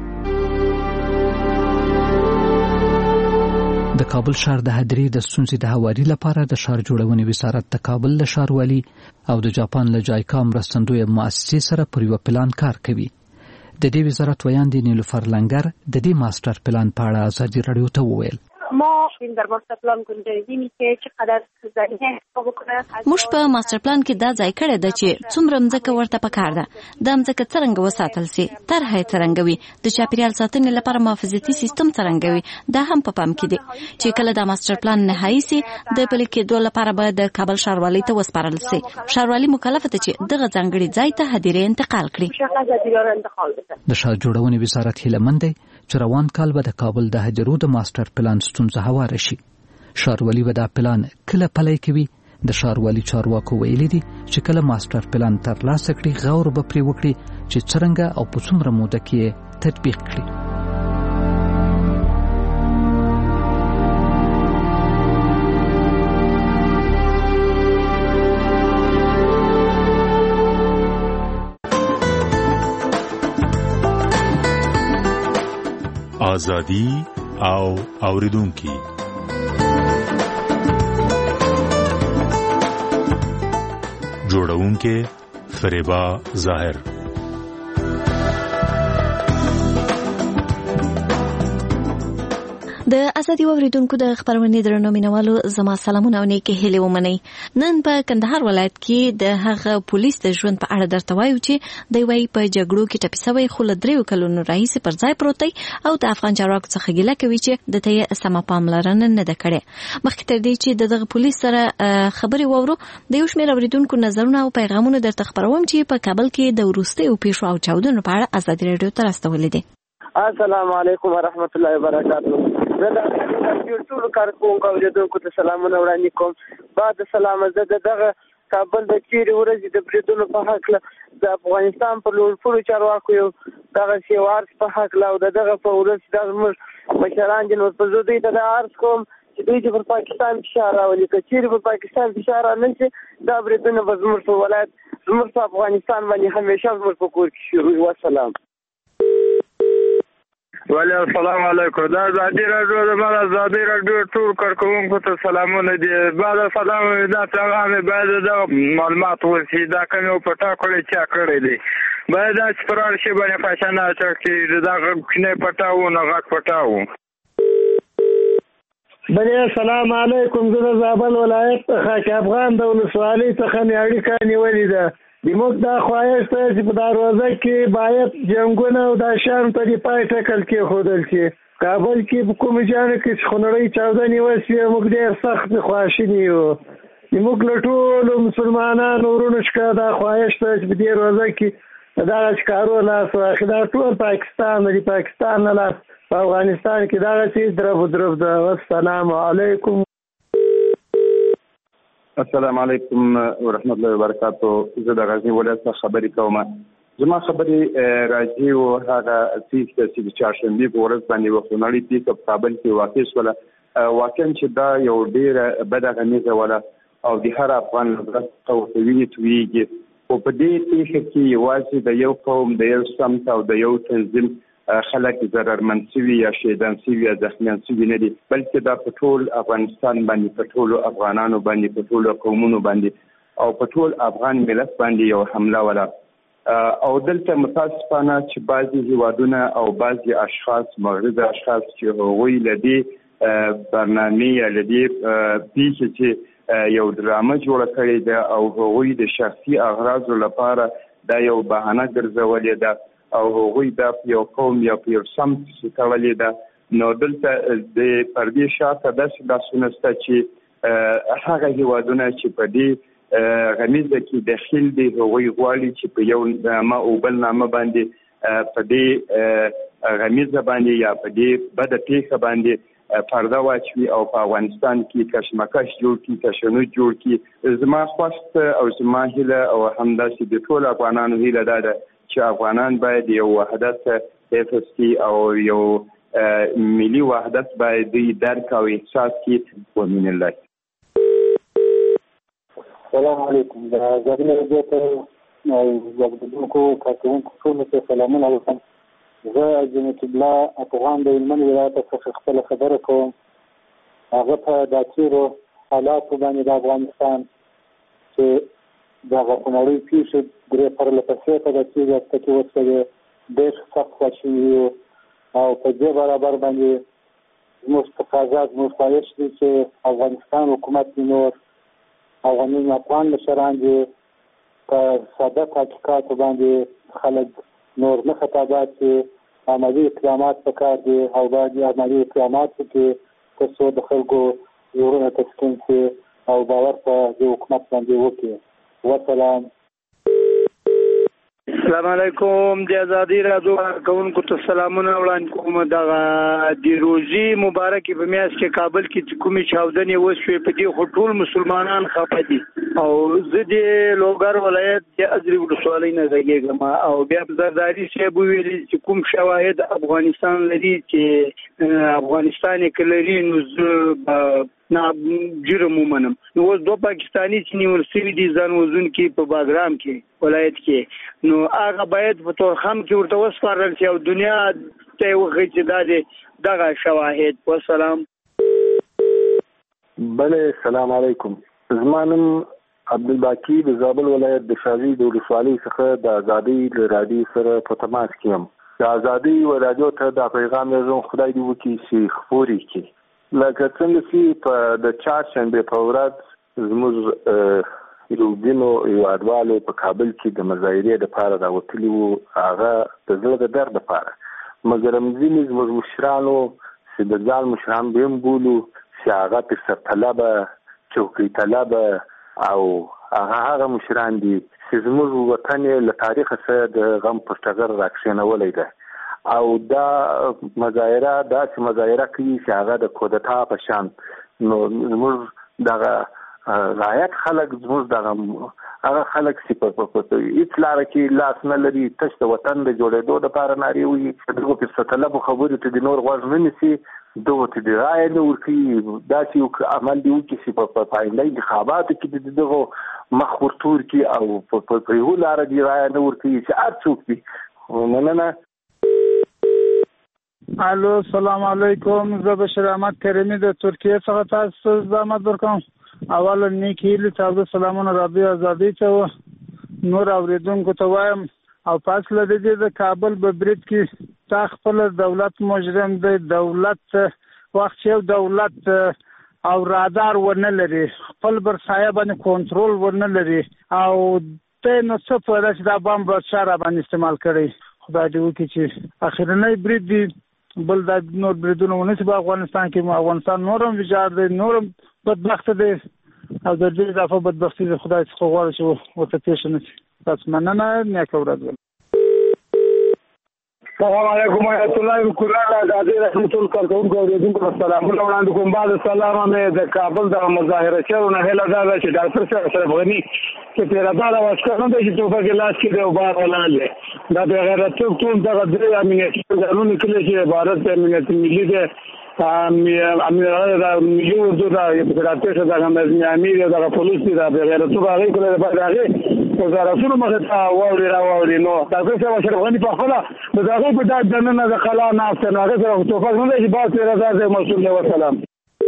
د کابل ښار د هدیرې د ستونزې د هواري لپاره د ښار جوړونې وزارت د کابل له ښاروالي او د جاپان له جایکا مرستندویه مؤسسې سره پر یو پلان کار کوي. د دې وزارت ویاندې نیلوفر لنگر د دې ماستر پلان په اړه ازادي راډیو ته وویل ما در ماستر پلان گنجایشی که چقدر زمینه موږ په ماستر پلان کې دا ځای کړی ده چې څومره مځکه ورته پکار ده دا مځکه څرنګه وساتل سي طرحه یې څرنګه وي د چاپیریال ساتنې لپاره محافظتي سیستم څرنګه وي دا هم په پام کې دي چې کله دا ماستر پلان نهایي سي د پلي کېدو لپاره باید د کابل ښاروالۍ ته وسپارل سي. ښاروالۍ مکلفه ده چې دغه ځانګړي ځای ته هدیرې انتقال کړي. د ښار جوړونې وزارت هیله مند دی چې روان کال به د کابل د هدیرو د ماستر پلان ستونزه هواره شي. ښاروالي به دا پلان کله پلی کوي. د ښاروالي چارواکو ویلي دي چې کله ماستر پلان ترلاسه کړي غور به پرې وکړي چې څرنګه او په څومره موده کې تطبیق کړي. ازادي او اوریدونکو. جوړونکو فریبا ظاهر. د ازادي اوریدونکو د خبرونې درنو مینوالو زما سلامونه او نیکه هیله ومنئ. نن په کندهار ولایت کې د هغه پولیس د ژوند په اړه درته وایو چې دوی وايي په جګړو کې ټپي شوی خو له 3 کلونو راهیسې پر ځای پروت دی او د افغان چارواکو څخه ګیله کوي چې د ته سم پاملرنه نه ده کړې. مخکې تر دې چې دغه پولیس سره خبرې وورو د یو شمېر اوریدونکو نظرونه او پیغامونه درته خبروم چې په کابل کې د وروستیو پیښو او چاودنو په اړه ازادي راډیو ته راستولې دي. السلام علیکم ورحمت الله وبرکاته. زه د ټول کارکونکو اوریدونکو ته سلامونه وړاندې کوم. بعد سلام زه دغه کابل د چیرې ورځې د بریدونو په حق د افغانستان پر لوړ چارواکو یو دغه سیوارس په حق او دغه په ورځ د مشران جنوب په زودی ته عرض کوم چې دوی پر پاکستان فشار راولي. که چیرې پر پاکستان فشار رانشي دا بریدونه به زموږ په ولایت زموږ په افغانستان باندې همیشه زموږ په کور کې شروع. والسلام. ولی السلام علیکم. دا ازادي راډیو د مال ازادي راډیو ټول کارکونکو ته سلامونه دي. بعد سلام دا څنګه باید د معلومات ورسي دا کوم په ټاکلې چا کړی دی باید چې پرار شي باندې فاشنه چې دا کنه پټاو نه غاک پټاو. بله السلام علیکم. زه د زابل ولایت خاک افغان د ولسوالۍ څخه اړیکه نیولې ده. د موږ دا خواهش ته چې په دروازه کې باید جنګونه او د شان په دی پای ټکل کې خودل کې کابل کې کوم ځای کې خنړی چاودنې وسیه موږ ډېر سخت خواشینی یو. د موږ له ټولو مسلمانانو ورونو څخه دا خواهش ته چې په دروازه کې دا ښکارو لاس واخلي. دا ټول پاکستان دی پاکستان نه لاس په افغانستان کې دا چې درب ده. والسلام علیکم. السلام علیکم ورحمت الله وبرکاتو. زه د غزنی ولایت څخه خبرې کوم. زما خبرې راځي او هغه چې چهارشنبه په ورځ باندې وختونړي پیښه په کابل کې واقع شوه. واقعا چې دا یو ډېره بده غمیزه ولا او د هر افغان لپاره او ویني تویږي او په دې پیښه کې یوازې د یو قوم د یو سمت او د یو تنظیم خلک ضررمن شوي یا شهیدان شوي یا زخمیان شوي نه دي بلکې دا په ټول افغانستان باندې په ټول افغانانو باندې په ټول قومونو باندې او په ټول افغان ملت باندې یو حمله ولا او دلته متاسفانه چې بعضي هیوادونه او بعضي اشخاص مغرض اشخاص چې هغوی لدی برنامه یا لدی پیښه چې یو ډرامه جوړه کړې ده او هغوی د شخصي اغراض لپاره دا یو بهانه ګرځولې ده او هغوی دا یو قوم یا یو سمت ستولې ده. نو دلته د پردې شاته داسې لاسونه شته چې هغه هیوادونه چې په دې غمیزه کې داخل دي هغوی غواړي چې په یو نامه او بل نامه باندې په دې غمیزه باندې یا په دې بده پیښه باندې پرده واچوي او په افغانستان کې کشمکش جوړ کړي تشنج جوړ کړي. زما خواست او زما هیله او همداسې د ټول افغانانو هیله ده چې افغانان باید یو وحدت حفظ کړي او یو ملي وحدت باید درک او احساس کړي. ومن الله. السلام علیکم. دا ځکه چې ته او زګدونکو کارکونکو ټول ته سلامونه وایم. زه جنت الله افغان د هلمند ولایت څخه خپل خبره کوم. هغه په داخلو حالات باندې د افغانستان چې دا غوښنوري پیښې درې پر لپسې ته د چې تکي وسه ډېر سخت خوشي او په دې برابر باندې موږ تقاضا موږ خواهش دي چې افغانستان حکومت نور افغان افغان مشران دي په ساده تحقیقات باندې خلک نور نه خطابات چې عملي اقدامات وکړي دي او باید عملي اقدامات کې تاسو د خلکو ورونه تسکین او باور په حکومت باندې وکړي. والسلام. السلام علیکم. د ازادي راډیو کارکونکو ته سلامونه وړاندې کوم. د د روزي مبارکي په میاشت کې کابل کې کومې چاودنې وشوې په دې خو ټول مسلمانان خفه دي او زه د لوګر ولایت د ازري ولسوالۍ نه زګېږم او بیا زرداری صاحب ویلي چې کوم شواهد افغانستان لري چې افغانستان کې لري نو نه جرم ومنم. نو اوس دوه پاکستاني چې نیول شوي دي ځان وژونکي په باګرام کې ولایت کې نو هغه باید په تورخم کې ورته وسپارل شي او دنیا ته وغږی چې دغه شواهد. والسلام. بله سلام علیکم. زما نوم عبدالباقی د زابل ولایت د شاوی د ولسوالۍ څخه د ازادۍ رادیو سره په تماس کې یم. د ازادۍ رادیو ته د پیغام لرم خدای دې وکړي چې خپور کړي. لکه څنګه چې په د چهارشنبې په ورځ زموږ یو دینو هیوادوالو په کابل کې د مظاهرې لپاره راوتلي وو، هغه د زړه د درد لپاره. مګر ځینې زموږ مشرانو چې د ځان مشران به هم بولو چې هغه په سرطلبه چوکۍ طلبه او هغه مشران دي چې زموږ وطن له تاریخ سره د غم پر ټغر راکښېنولی ده او دا مظاهره داسې مظاهره کوي چې هغه د کودتا په شان. نو زموږ دغه رعایت خلک زموږ دغه هغه خلک چې په هېڅ لاره کې لاس نه لري، تش د وطن د جوړېدو دپاره نارې وهي، دغو په سرطلبو خبرو ته د نور غوږ نه نیسي، دغو ته د رایې نه ورکوي، داسې یو عمل دی وکړي چې په آینده انتخاباتو کې د دغو مخ ورتور کړي او په یوه لاره د رایې نه ورکوي چې هر څوک وي. مننه. الو السلام علیکم. زه بشیر احمد کریمي د ترکیې څخه تاسو زحمت ورکوم. اول نیکی هیلې تاسو سلامونه رادیو ازادۍ ته نور اوریدونکو ته وایم او پاس له دې د کابل په برید کې تا خپل دولت مجرم دی. دولت وخت چې دولت او رادار ورنه لري، خپل بر سایه باندې کنټرول ورنه لري او ته نو څه پوهه چې دا بم به چا را باندې استعمال کړي. خدای دې وکړي چې اخرنی برید دی بل د نور بریدونه ونه شي په افغانستان کې. افغانستان نورم ویجاړ دی، نورم بدبخت دی او د دې اضافه بدبختي د خدای څخه غواړي چې ورته پېښ نه شي. تاسو مننه. نیکه ورځ. السلام علیکم ورحمۃ اللہ وبرکاتہ. د رحمت الله کارکونکو اوریدونکو السلامونه وړاندې کوم. بعد السلام مې د کابل د مظاهره چرونه هله دا چې ډاکټر صاحب سره غني چې پیرادار واسکه نه دی چې توګه کې لاس کې دی او بار ولاله دا به غیرت ټول دغه درې امنیتي قانون کله چې عبارت امنیت ملي دی امیر دا ملي اردو دا پیرادار څخه د امیر دا پولیس دا به غیرت باغې کله به هغه وزارتونو مخه ته واوري نو ډاکټر صاحب سره غني په خپل د هغه په داد دننه د قلا نافته نه هغه سره توفاق نه دی چې باز پیرادار دې مسؤل دی. والسلام.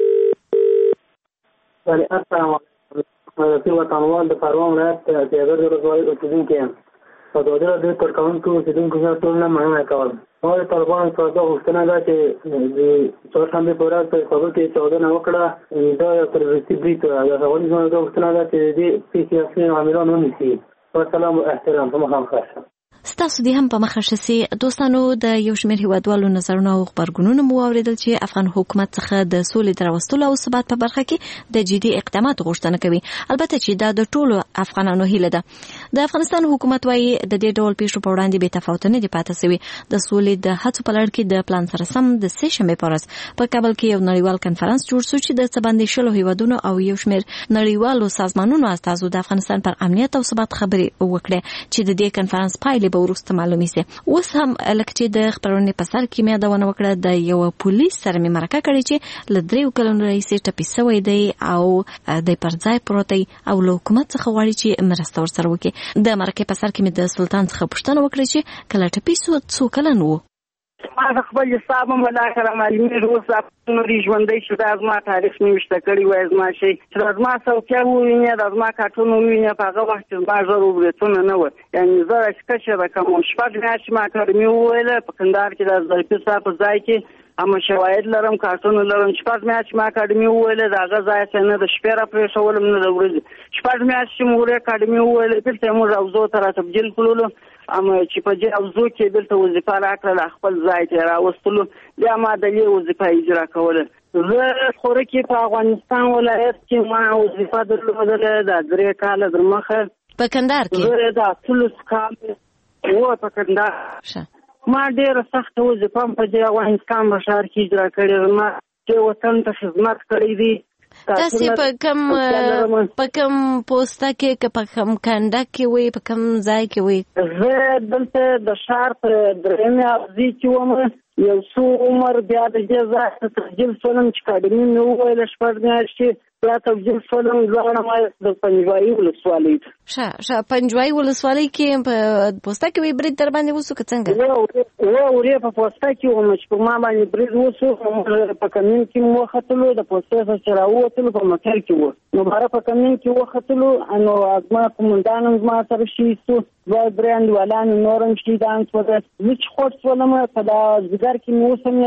السلام علیکم. د وطنوال د پروان ولایت د هغه ورځوي اوسیدونکو په دوه د کارکونکو اوسیدونکو سره ټول نه مننه کوم. او طالبان څخه غوښتنه ده چې د چهارشنبې په ورځ په کابل کې چاودنه وکړه. دا یو تروریستي برید و. د افغانستان غوښتنه ده چې د سیاسي عاملان ونیسي. والسلام و احترام. په مخه ښه. ستاسو دې هم په مخه شسي. دوستانو د یو شمېر هیوادوالو نظرونه او خبرګونونه مو واوریدل چې افغان حکومت څخه د سولې د راوستلو او ثبات په برخه کې د جدي اقداماتو غوښتنه کوي. البته چې دا د ټولو افغانانو هیله ده. د افغانستان حکومت وايي د دې ډول پیښو په وړاندې بې تفاوت نه دي پاتې شوی. د سولې د هڅو په لړ کې د پلان سره سم د سه شنبې په ورځ په کابل کې یو نړیوال کنفرانس جوړ شو چې د څه شلو هیوادونو او یو شمېر نړیوالو سازمانونو استازو د افغانستان پر امنیت او ثبات خبرې وکړې چې د دې کنفرانس پایلې به وروسته معلومي سي. اوس هم لکه چې د خبرونې په سر کې مې یادونه وکړه د یو پولیس سره مې مرکه کړې چې له 3 کلونو راهیسې ټپي شوی دی او د پر ځای پروت دی او له حکومت څخه غواړي چې مرسته ورسره وکړي. د مرکې په سر کې مې د سلطان څخه پوښتنه وکړه چې کله ټپي شو څو کلن و. ما خپل حساب مله کړم معلومه روز نوري ژوندۍ چې د ازما تاریخ نوښته کړی وای ازما شي چې ازما څوکیا ویني د ازما کارتون ویني په هغه وخت ما زرو ورته نه و. یعنی زه څه به کوم شپږ میاشتې ما کړم ویل په کندهار کې د ځای په ځای کې اما شواهد لرم کارتون لرم. شپږ میاشتې ما اکاډمي وویل دا غزا چې نه د شپې را پرې شولم نه د ورځې. شپږ میاشتې مو اکاډمي وویل دلته موږ اوزو ته تبدیل کړلو اما چې په دې اوزو کې دلته وظیفه راکړه خپل ځای ته راوستلو بیا ما د دې وظیفه اجرا کوله. زه خوره کې په افغانستان ولایت کې ما وظیفه درلودله د 3 کال در مخه په کندهار کې. زه دا ټول کال و په کندهار ما ډېر سخت وظیفه په دې افغانستان بشار کې اجرا کړې. ما چې وطن ته خدمت کړې دي. تاسو په کوم پوسټه کې په کوم کنده کې وي په کوم ځای کې وي؟ زه دلته د شهر پر درېمه ابزي کې وم یو څو عمر بیا د دې ځای تسجیل شولم چې اکاډمي مې وویل شپږ میاشتې بیا تسجیل شولم ځوانه ما د پنجوایي ولسوالۍ پنجوای ولسوالۍ کې په پوسټه کې برید در باندې وسو که څنګه ورې په پوسټه کې وم چې په ما باندې برید وسو په کمین کې مو ختلو د پوسټه څخه چې راووتلو په موټر کې وو نو باره په کمین کې وختلو نو ازما کومندان ما سره شي سو برند ولان نورم شي دانس وته هیڅ خوښ ولم په دا ځګر کې مو سم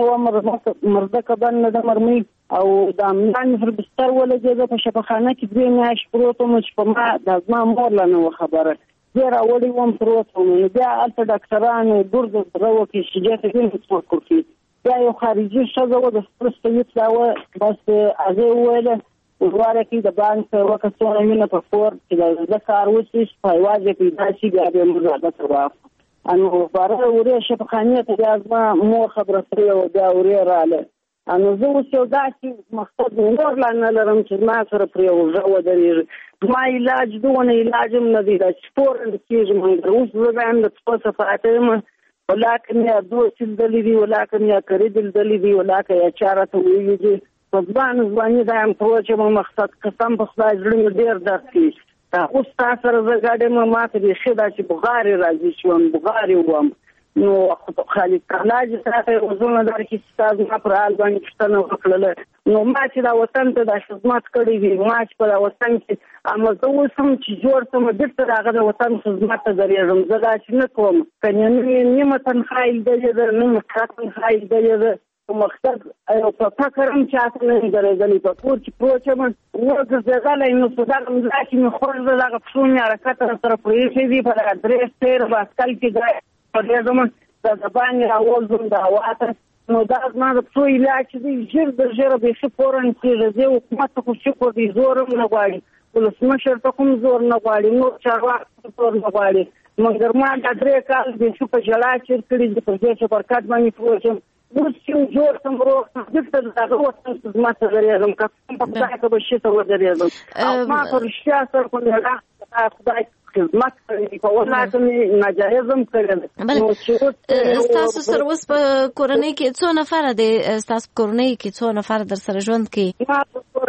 یو مرده کبن نه د مرمي او د امنان پر بستر ولګېده په شفاخانه کې دوی میاشت پروت وم چې په ما د ازما مور لا نه خبره زه راوړی وم پروت وم نو بیا هلته ډاکټرانو ګرد درو کې شجاعت وینې څوک کوي بیا یو خارجي ښځه وه د خپل سید دا وه بس هغې وویله ورواره کې د بانک وکسونه مینه په کور چې د کار وشي په هېواد یې پیدا شي بیا بیا موږ عادت واخلو نو باره ورې شفاخانې ته بیا زما مور خبره کړې وه بیا ورې راغله نو زه اوس یو داسې مقصد نور لا نه لرم چې زما سره پرې اوږه ودرېږي زما علاج دونه علاج هم نه دی دا چې فوراً کېږي مګر اوس زه وایم د څو صفاته یم ولاکه مې دوه لیدلي دي ولاکه مې کرې لیدلي دي ولاکه یا چا راته ویلي دي په ځواني دا یم ته چې ما مقصد قسم په خدای زړه مې ډېر درد کوي اوس تا سره زه ګاډی ما ته بیخي دا چې بغارې راځي شوم بغارې وم نو خالد تعالی چې تاسو وزونه درکې تاسو ما پر حال باندې پښتنه وکړله نو ما چې دا وطن ته د خدمت کړې وي ما چې په وطن کې امزه وسم چې جوړ سم دلته هغه د وطن خدمت ته درېږم زه دا چې نه کوم کنه نیمه تنخواه دې نه مخاطب خایل دې مقصد او په فکرم چې اصل نه درېدلې په کور کې پروچم وګرځېدلې نو په دغه مځکه کې خور دغه پښونی حرکت سره پرېښې دي په ادرس تیر باسکل کې په دې زمون د باندې راوځم دا واته نو دا زما د څو علاج دی ژر به څه فورن کېږي زه حکومت ته شکر دي زورم نه غواړي ولسمشر ته کوم زور نه غواړي نو چارواکي زور نه غواړي مګر ما د درې کال د شو په جلا چې کړي د دې چې پرکات باندې پروژه اوس چې جوړ سم روغ دغه دغه وخت ما ته درېږم کوم په ځای کې به شي ته ودرېږم او ما پر شیا سره کوم خدای خدمت کوي په ولاته مې ناجایزم کړل تاسو سره اوس په کورنۍ کې څو نفر دي تاسو کورنۍ کې څو نفر در سره ژوند کوي ما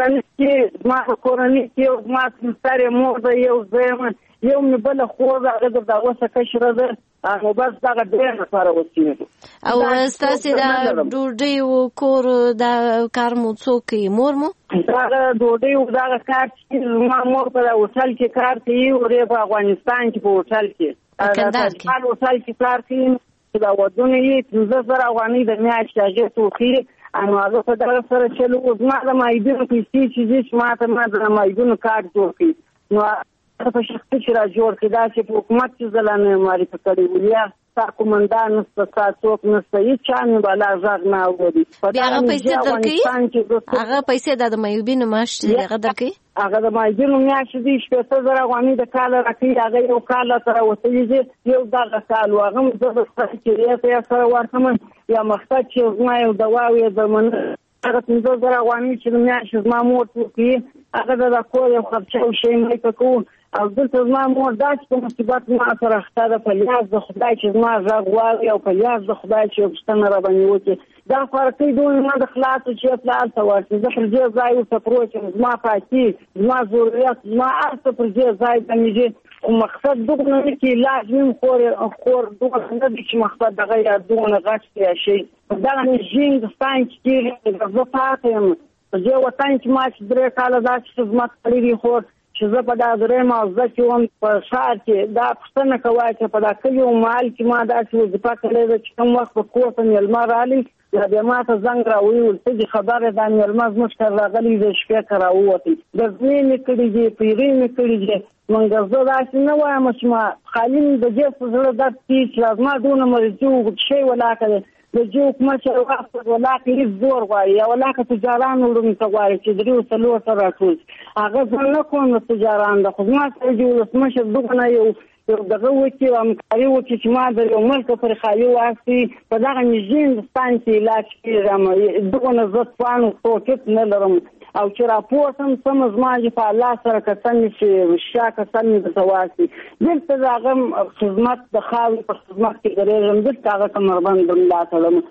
په کورنۍ کې ما ستاره مور ده یو زم یو مې بل خو هغه د اوسه کشره ده نو بس دا ډېر لپاره وسیله او تاسو دا ډوډۍ او کور دا کار مو څوک مور مو دا ډوډۍ او دا کار چې ما مور په هوټل کې کار کوي او په افغانستان کې په هوټل کې کندهار کې په هوټل کې کار کوي دا ودونه یې 3000 افغانۍ د میاشتې هغه توخي انو هغه په دغه سره چې لوز ما د مایدونو پیسې چې ما د مایدونو کارت جوړ کړي نو په شخصي چې را جوړ کړي دا چې په حکومت کې ځلانه معرفي کړي ولیا تا کومندان نسته څوک نسته هیڅ چا نه بالا ځاګ نه اوري هغه پیسې درکې هغه پیسې د مایوبینو معاش هغه درکې هغه د مایوبینو معاش دي 7000 افغانۍ د کال راکې هغه یو کال سره وسیږي یو دغه کال واغم زه د ستړي سره ورته یا مخته چې ما یو دوا وي درمن هغه 5000 افغانۍ چې معاش ما مور کوي هغه د کور یو خرچه او شی مې کوو او دلته زما مور دا چې په مصیبت ما سره اخته په لیاز د خدای چې زما غږ واوري او په لیاز د خدای چې پښتنه را باندې وکړي دا فرقي دوی ما د خلاص چې پلان ته ورته زه پر دې ځای او پروچ زما پاتې زما ضرورت زما ارته پر دې ځای باندې او مقصد دغه نه کې لازم خور دغه نه دي چې مقصد دغه یا دغه غاښ شي دا نه جنګ ستان چې د زفاتم زه وطن چې ما چې درې کال دا چې خدمت کړی خو چې زه په دا درې مازه کې وم په ښار کې دا پوښتنه کوي چې په دا کلیو مال کې ما داسې وظیفه کړې ده چې کوم وخت په کور ته مېلمه رالي یا بیا ما ته زنګ راویول څه خبره دا مېلمه زموږ کار راغلی د شپې ته راووتې ګزمې مې کړي دي پیرې مې کړي دي مګر زه داسې نه وایم چې ما خالي د جېب په زړه درد کېږي چې زما دونه مرضي وږد شی ولاکه دی د جو حکومت سره وخت ولاکه هېڅ زور غواړي یا ولاکه تجاران وړومې ته غواړي چې درې څلور ته راټول هغه زه نه کوم د تجاران ده خو زما سره چې ولسمشر دغه نه یو دغه وکړي او همکاري وکړي چې ما د یو ملک پر خالي واخلي په دغه نږدې هندوستان کې علاج کېږم دغه نه زه توان توقف نه لرم او چې راپورتم سم زما چې په الله سره کسان چې شا کسان د تواسي دلته زغم خدمت د خاوي په خدمت کې درېږم دلته هغه کمربند الله تعالی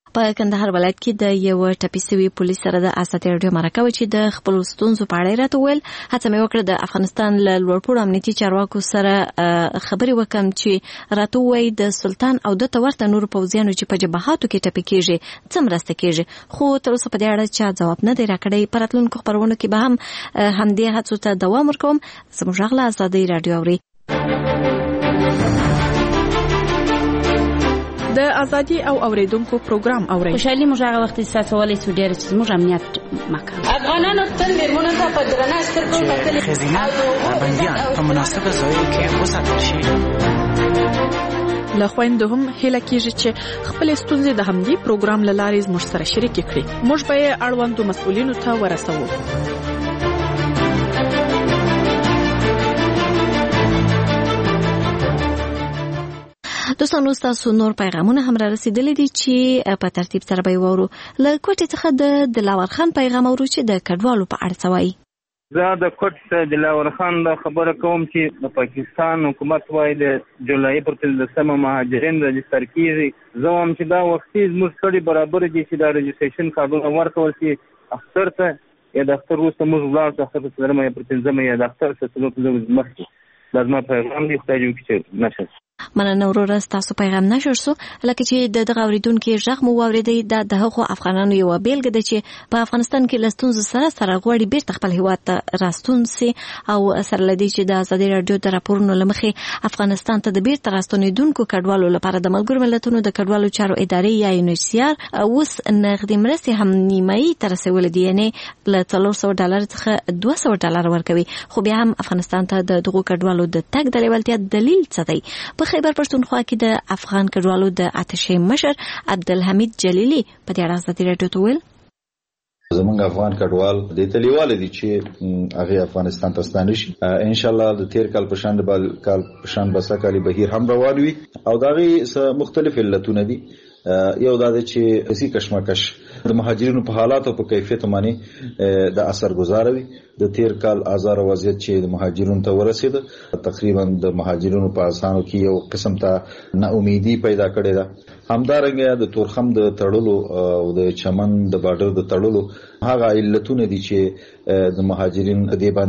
په کندهار ولایت کې د یو ټپي شوي پولیس سره د اساتید رادیو مرکه و چې د خپل ستونزو په اړه راته ویل. هڅه مې وکړه د افغانستان له لوړپوړو امنیتي چارواکو سره خبرې وکم چې راته وایي د سلطان او د ورته نورو پوځیانو چې په جبهاتو کې ټپي کېږي څه مرسته کېږي، خو تر اوسه په دې اړه چا ځواب نه دی راکړی. په راتلونکو خپرونو کې به هم همدې هڅو ته دوام ورکوم. زموږ غږ له ازادۍ رادیو اوري. د ازادي او اوریدونکو پروګرام اوري. خوشحالي موږ هغه وخت احساس ولې سو ډیر چې موږ امنیت مکان افغانانو تل میرمنو ته په درنه سترګو کتل خزینه بنديان په مناسبه ځای کې وساتل شي. له خويندو هم هله کېږي چې خپل ستونزې د همدې پروګرام له لارې موږ سره شریک کړي. موږ به یې اړوندو مسؤلینو ته ورسوو. دوستانو تاسو نور پیغامونه هم را رسیدلي دي چې په ترتیب سره به وورو. له کوټې څخه د دلاور خان پیغام اورو چې د کډوالو په اړه څه وایي. زه د کوټ دلاور خان د خبره کوم چې د پاکستان حکومت وايي د جولای پر 13 مهاجرین رجستر کیږي. زه هم چې دا وختي زموږ سره برابر دي چې دا رجستریشن کارډونه ورکول شي اختر ته یا د اختر وروسته موږ ولاړ د اختر په 13 یا پر 15 یا د اختر څخه څلور مخکې لازمه پیغام دی خدای دې چې نشه. مننه وروره تاسو پیغام نشر سو لکه چې د دغه اوریدونکو ژغ مو واوریدي د هغو افغانانو یو بیلګه ده چې په افغانستان کې لستونز سره غوړي بیرته خپل هیواد ته راستون سي او سره لدی چې د ازادي رادیو د راپورونو لمخې افغانستان ته د بیرته راستونیدونکو کډوالو لپاره د ملګرو ملتونو د کډوالو چارو ادارې یا UNHCR اوس نغدي مرستې هم نیمایي تر رسول دي، یعنی له $400 څخه $200 ورکوي. خو بیا هم افغانستان ته د دغو کډوالو د تګ د لیوالتیا دلیل څه دی؟ په خیبر پښتونخوا کې د افغان کډوالو د اتشې مشر عبدالحمید جلیلی په دې اړه ازادي رادیو ته ویل. زمونږ افغان کډوال د تلیواله دي چې هغه افغانستان ته ستانه شي. ان شاء الله د تیر کال په شان د کال په شان بسا کالی بهیر هم روان وي او دغه مختلف علتونه دي. یو دا چې اسی کشمکش د مهاجرینو په حالات او په کیفیت باندې د اثر گزاروي. د تیر کال آزار وضعیت چې د مهاجرینو ته ورسید تقریبا د مهاجرینو په اسانو کې یو قسم ته نا امیدي پیدا کړې ده. همدارنګه د تورخم د تړلو او د چمن د بارډر د تړلو هغه علتونه دي چې د مهاجرین د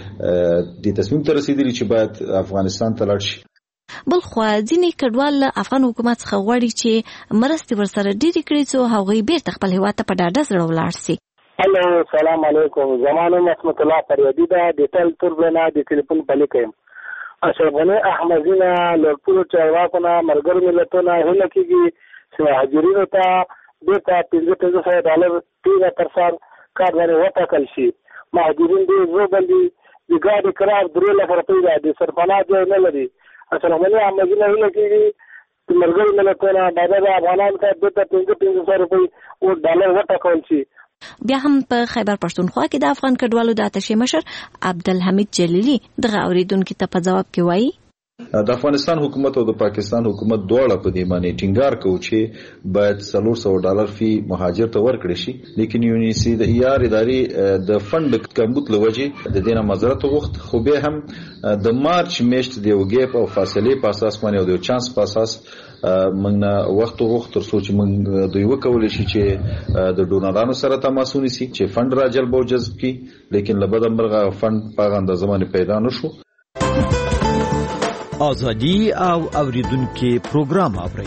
باندې د تصمیم ته رسیدلي چې باید افغانستان ته لاړ شي. بل خو ځینې کډوال افغان حکومت څخه غواړي چې مرستې ورسره ډېرې کړي څو هغوی بیرته خپل هیواد ته په ډاډه زړه ولاړ سي. هلو سلام علیکم. زمانو اسمت الله فریادی دا د تل تربنا د ټلیفون په لیکم. اشرفغنی احمدینا لړپور چارواکونه ملګرو ملتونه هله کېږي چې مهاجرینو ته بیرته $1500 پیغه تر سر کار باندې وټاکل شي. مهاجرین دې زوبندي د ګاډي قرار 3 لک روپۍ د سرپناه ځای نه لري. اشرفغنی احمدینا هله کېږي ملګرو ملتونه د افغانانو ته $1500 وټاکل شي. بیا هم په خیبر پښتونخوا کې د افغان کډوالو د اتشې مشر عبدالحمید جلیلی دغه اوریدونکو ته په جواب کې وایي د افغانستان حکومت او د پاکستان حکومت دواړه په دې باندې ټینګار کوي چې باید $400 فی مهاجر ته ورکړي شي. لیکن UNHCR ادارې د فند کمبود لوجه د دینه معذرت وغوښت. خو به هم د مارچ میاشت د یو ګیپ او فاصله په اساس باندې او د چانس په اساس موږ وخت وغوښت تر څو چې موږ دوی وکولای شي چې د ډونرانو سره تماس ونیسي چې فند را جلب او جذب کړي. لیکن لبد امرغه فند په غند زمانه پیدا نشو. ازادي او اوریدونکو پروګرام اوري.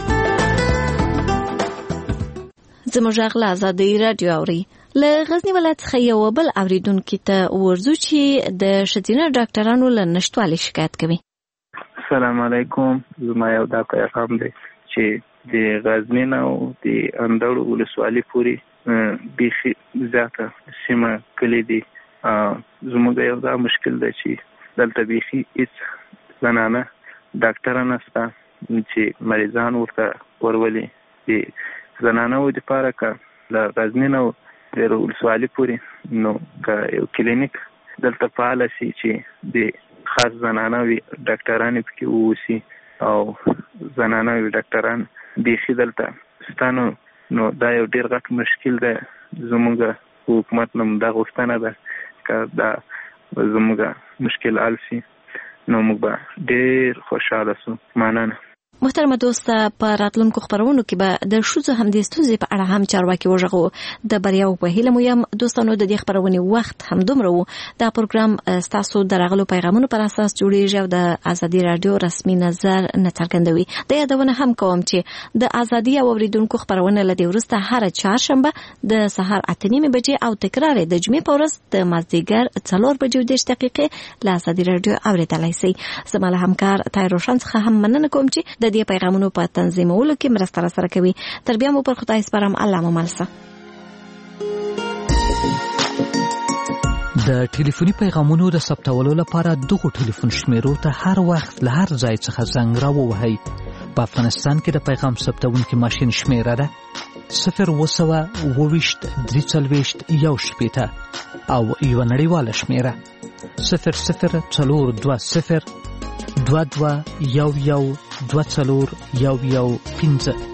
زموږ غلا ازادي رادیو اوري. له غزنی ولایت څخه یو بل اوریدونکو ته ورزو چې د شتینه ډاکټرانو له نشټوالي شکایت کوي. السلام علیکم. زما یو دا پیغام دی چې د غزنی او د اندړ ولسوالۍ پورې بیخي زیاته سیمه کلی دي. زموږ یو دا مشکل دی چې دلته بیخي هیڅ زنانه ډاکټر نشته چې مریضان ورته ورولي. د زنانو لپاره که د غزنی او د ولسوالۍ پورې نو که یو کلینیک دلته فعال شي چې د خاص زنانه وي ډاکټران پکې ووسی او زنانه وي ډاکټران بیخي دلته ستانو نو دا یو ډیر غټ مشکل دی. زموږ حکومت نوم دا غوښتنه ده که دا زموږ مشکل حل شي نو موږ به ډیر خوشاله سو. مننه. محترمه دوسته په راتلونکو خبرونو کې به د ښځو همدې ستونزې په اړه هم چارواکي وژغو. د بریاو په هیله مو یم دوستانو. د دې خبرونې وخت هم دومره و. دا پروګرام ستاسو د راغلو پیغامونو پر اساس جوړیږي او د ازادي رادیو رسمي نظر نه څرګندوي. د یادونه هم کوم چې د ازادي او اوریدونکو خبرونه لدی ورسته هر چهارشنبه د سهار 8:30 بجې او تکرار د جمعې په ورځ د مازدیګر 4:10 له ازادي رادیو اوریدلای شئ. زموږ همکار طاهر روشن څخه هم مننه کوم چې د دې پیغامونو په تنظیمولو کې مرسته سره کوي. تر بیا مو پر خدای سپارم. الله مو ملسه. د ټلیفوني پیغامونو د ثبتولو لپاره دغه ټلیفون شمیرو ته هر وخت له هر ځای څخه زنګ راووهئ. په افغانستان کې د پیغام ثبتونکي ماشین شمیره ده 0202341 او یو نړیواله شمیره 00402211 22 11 15.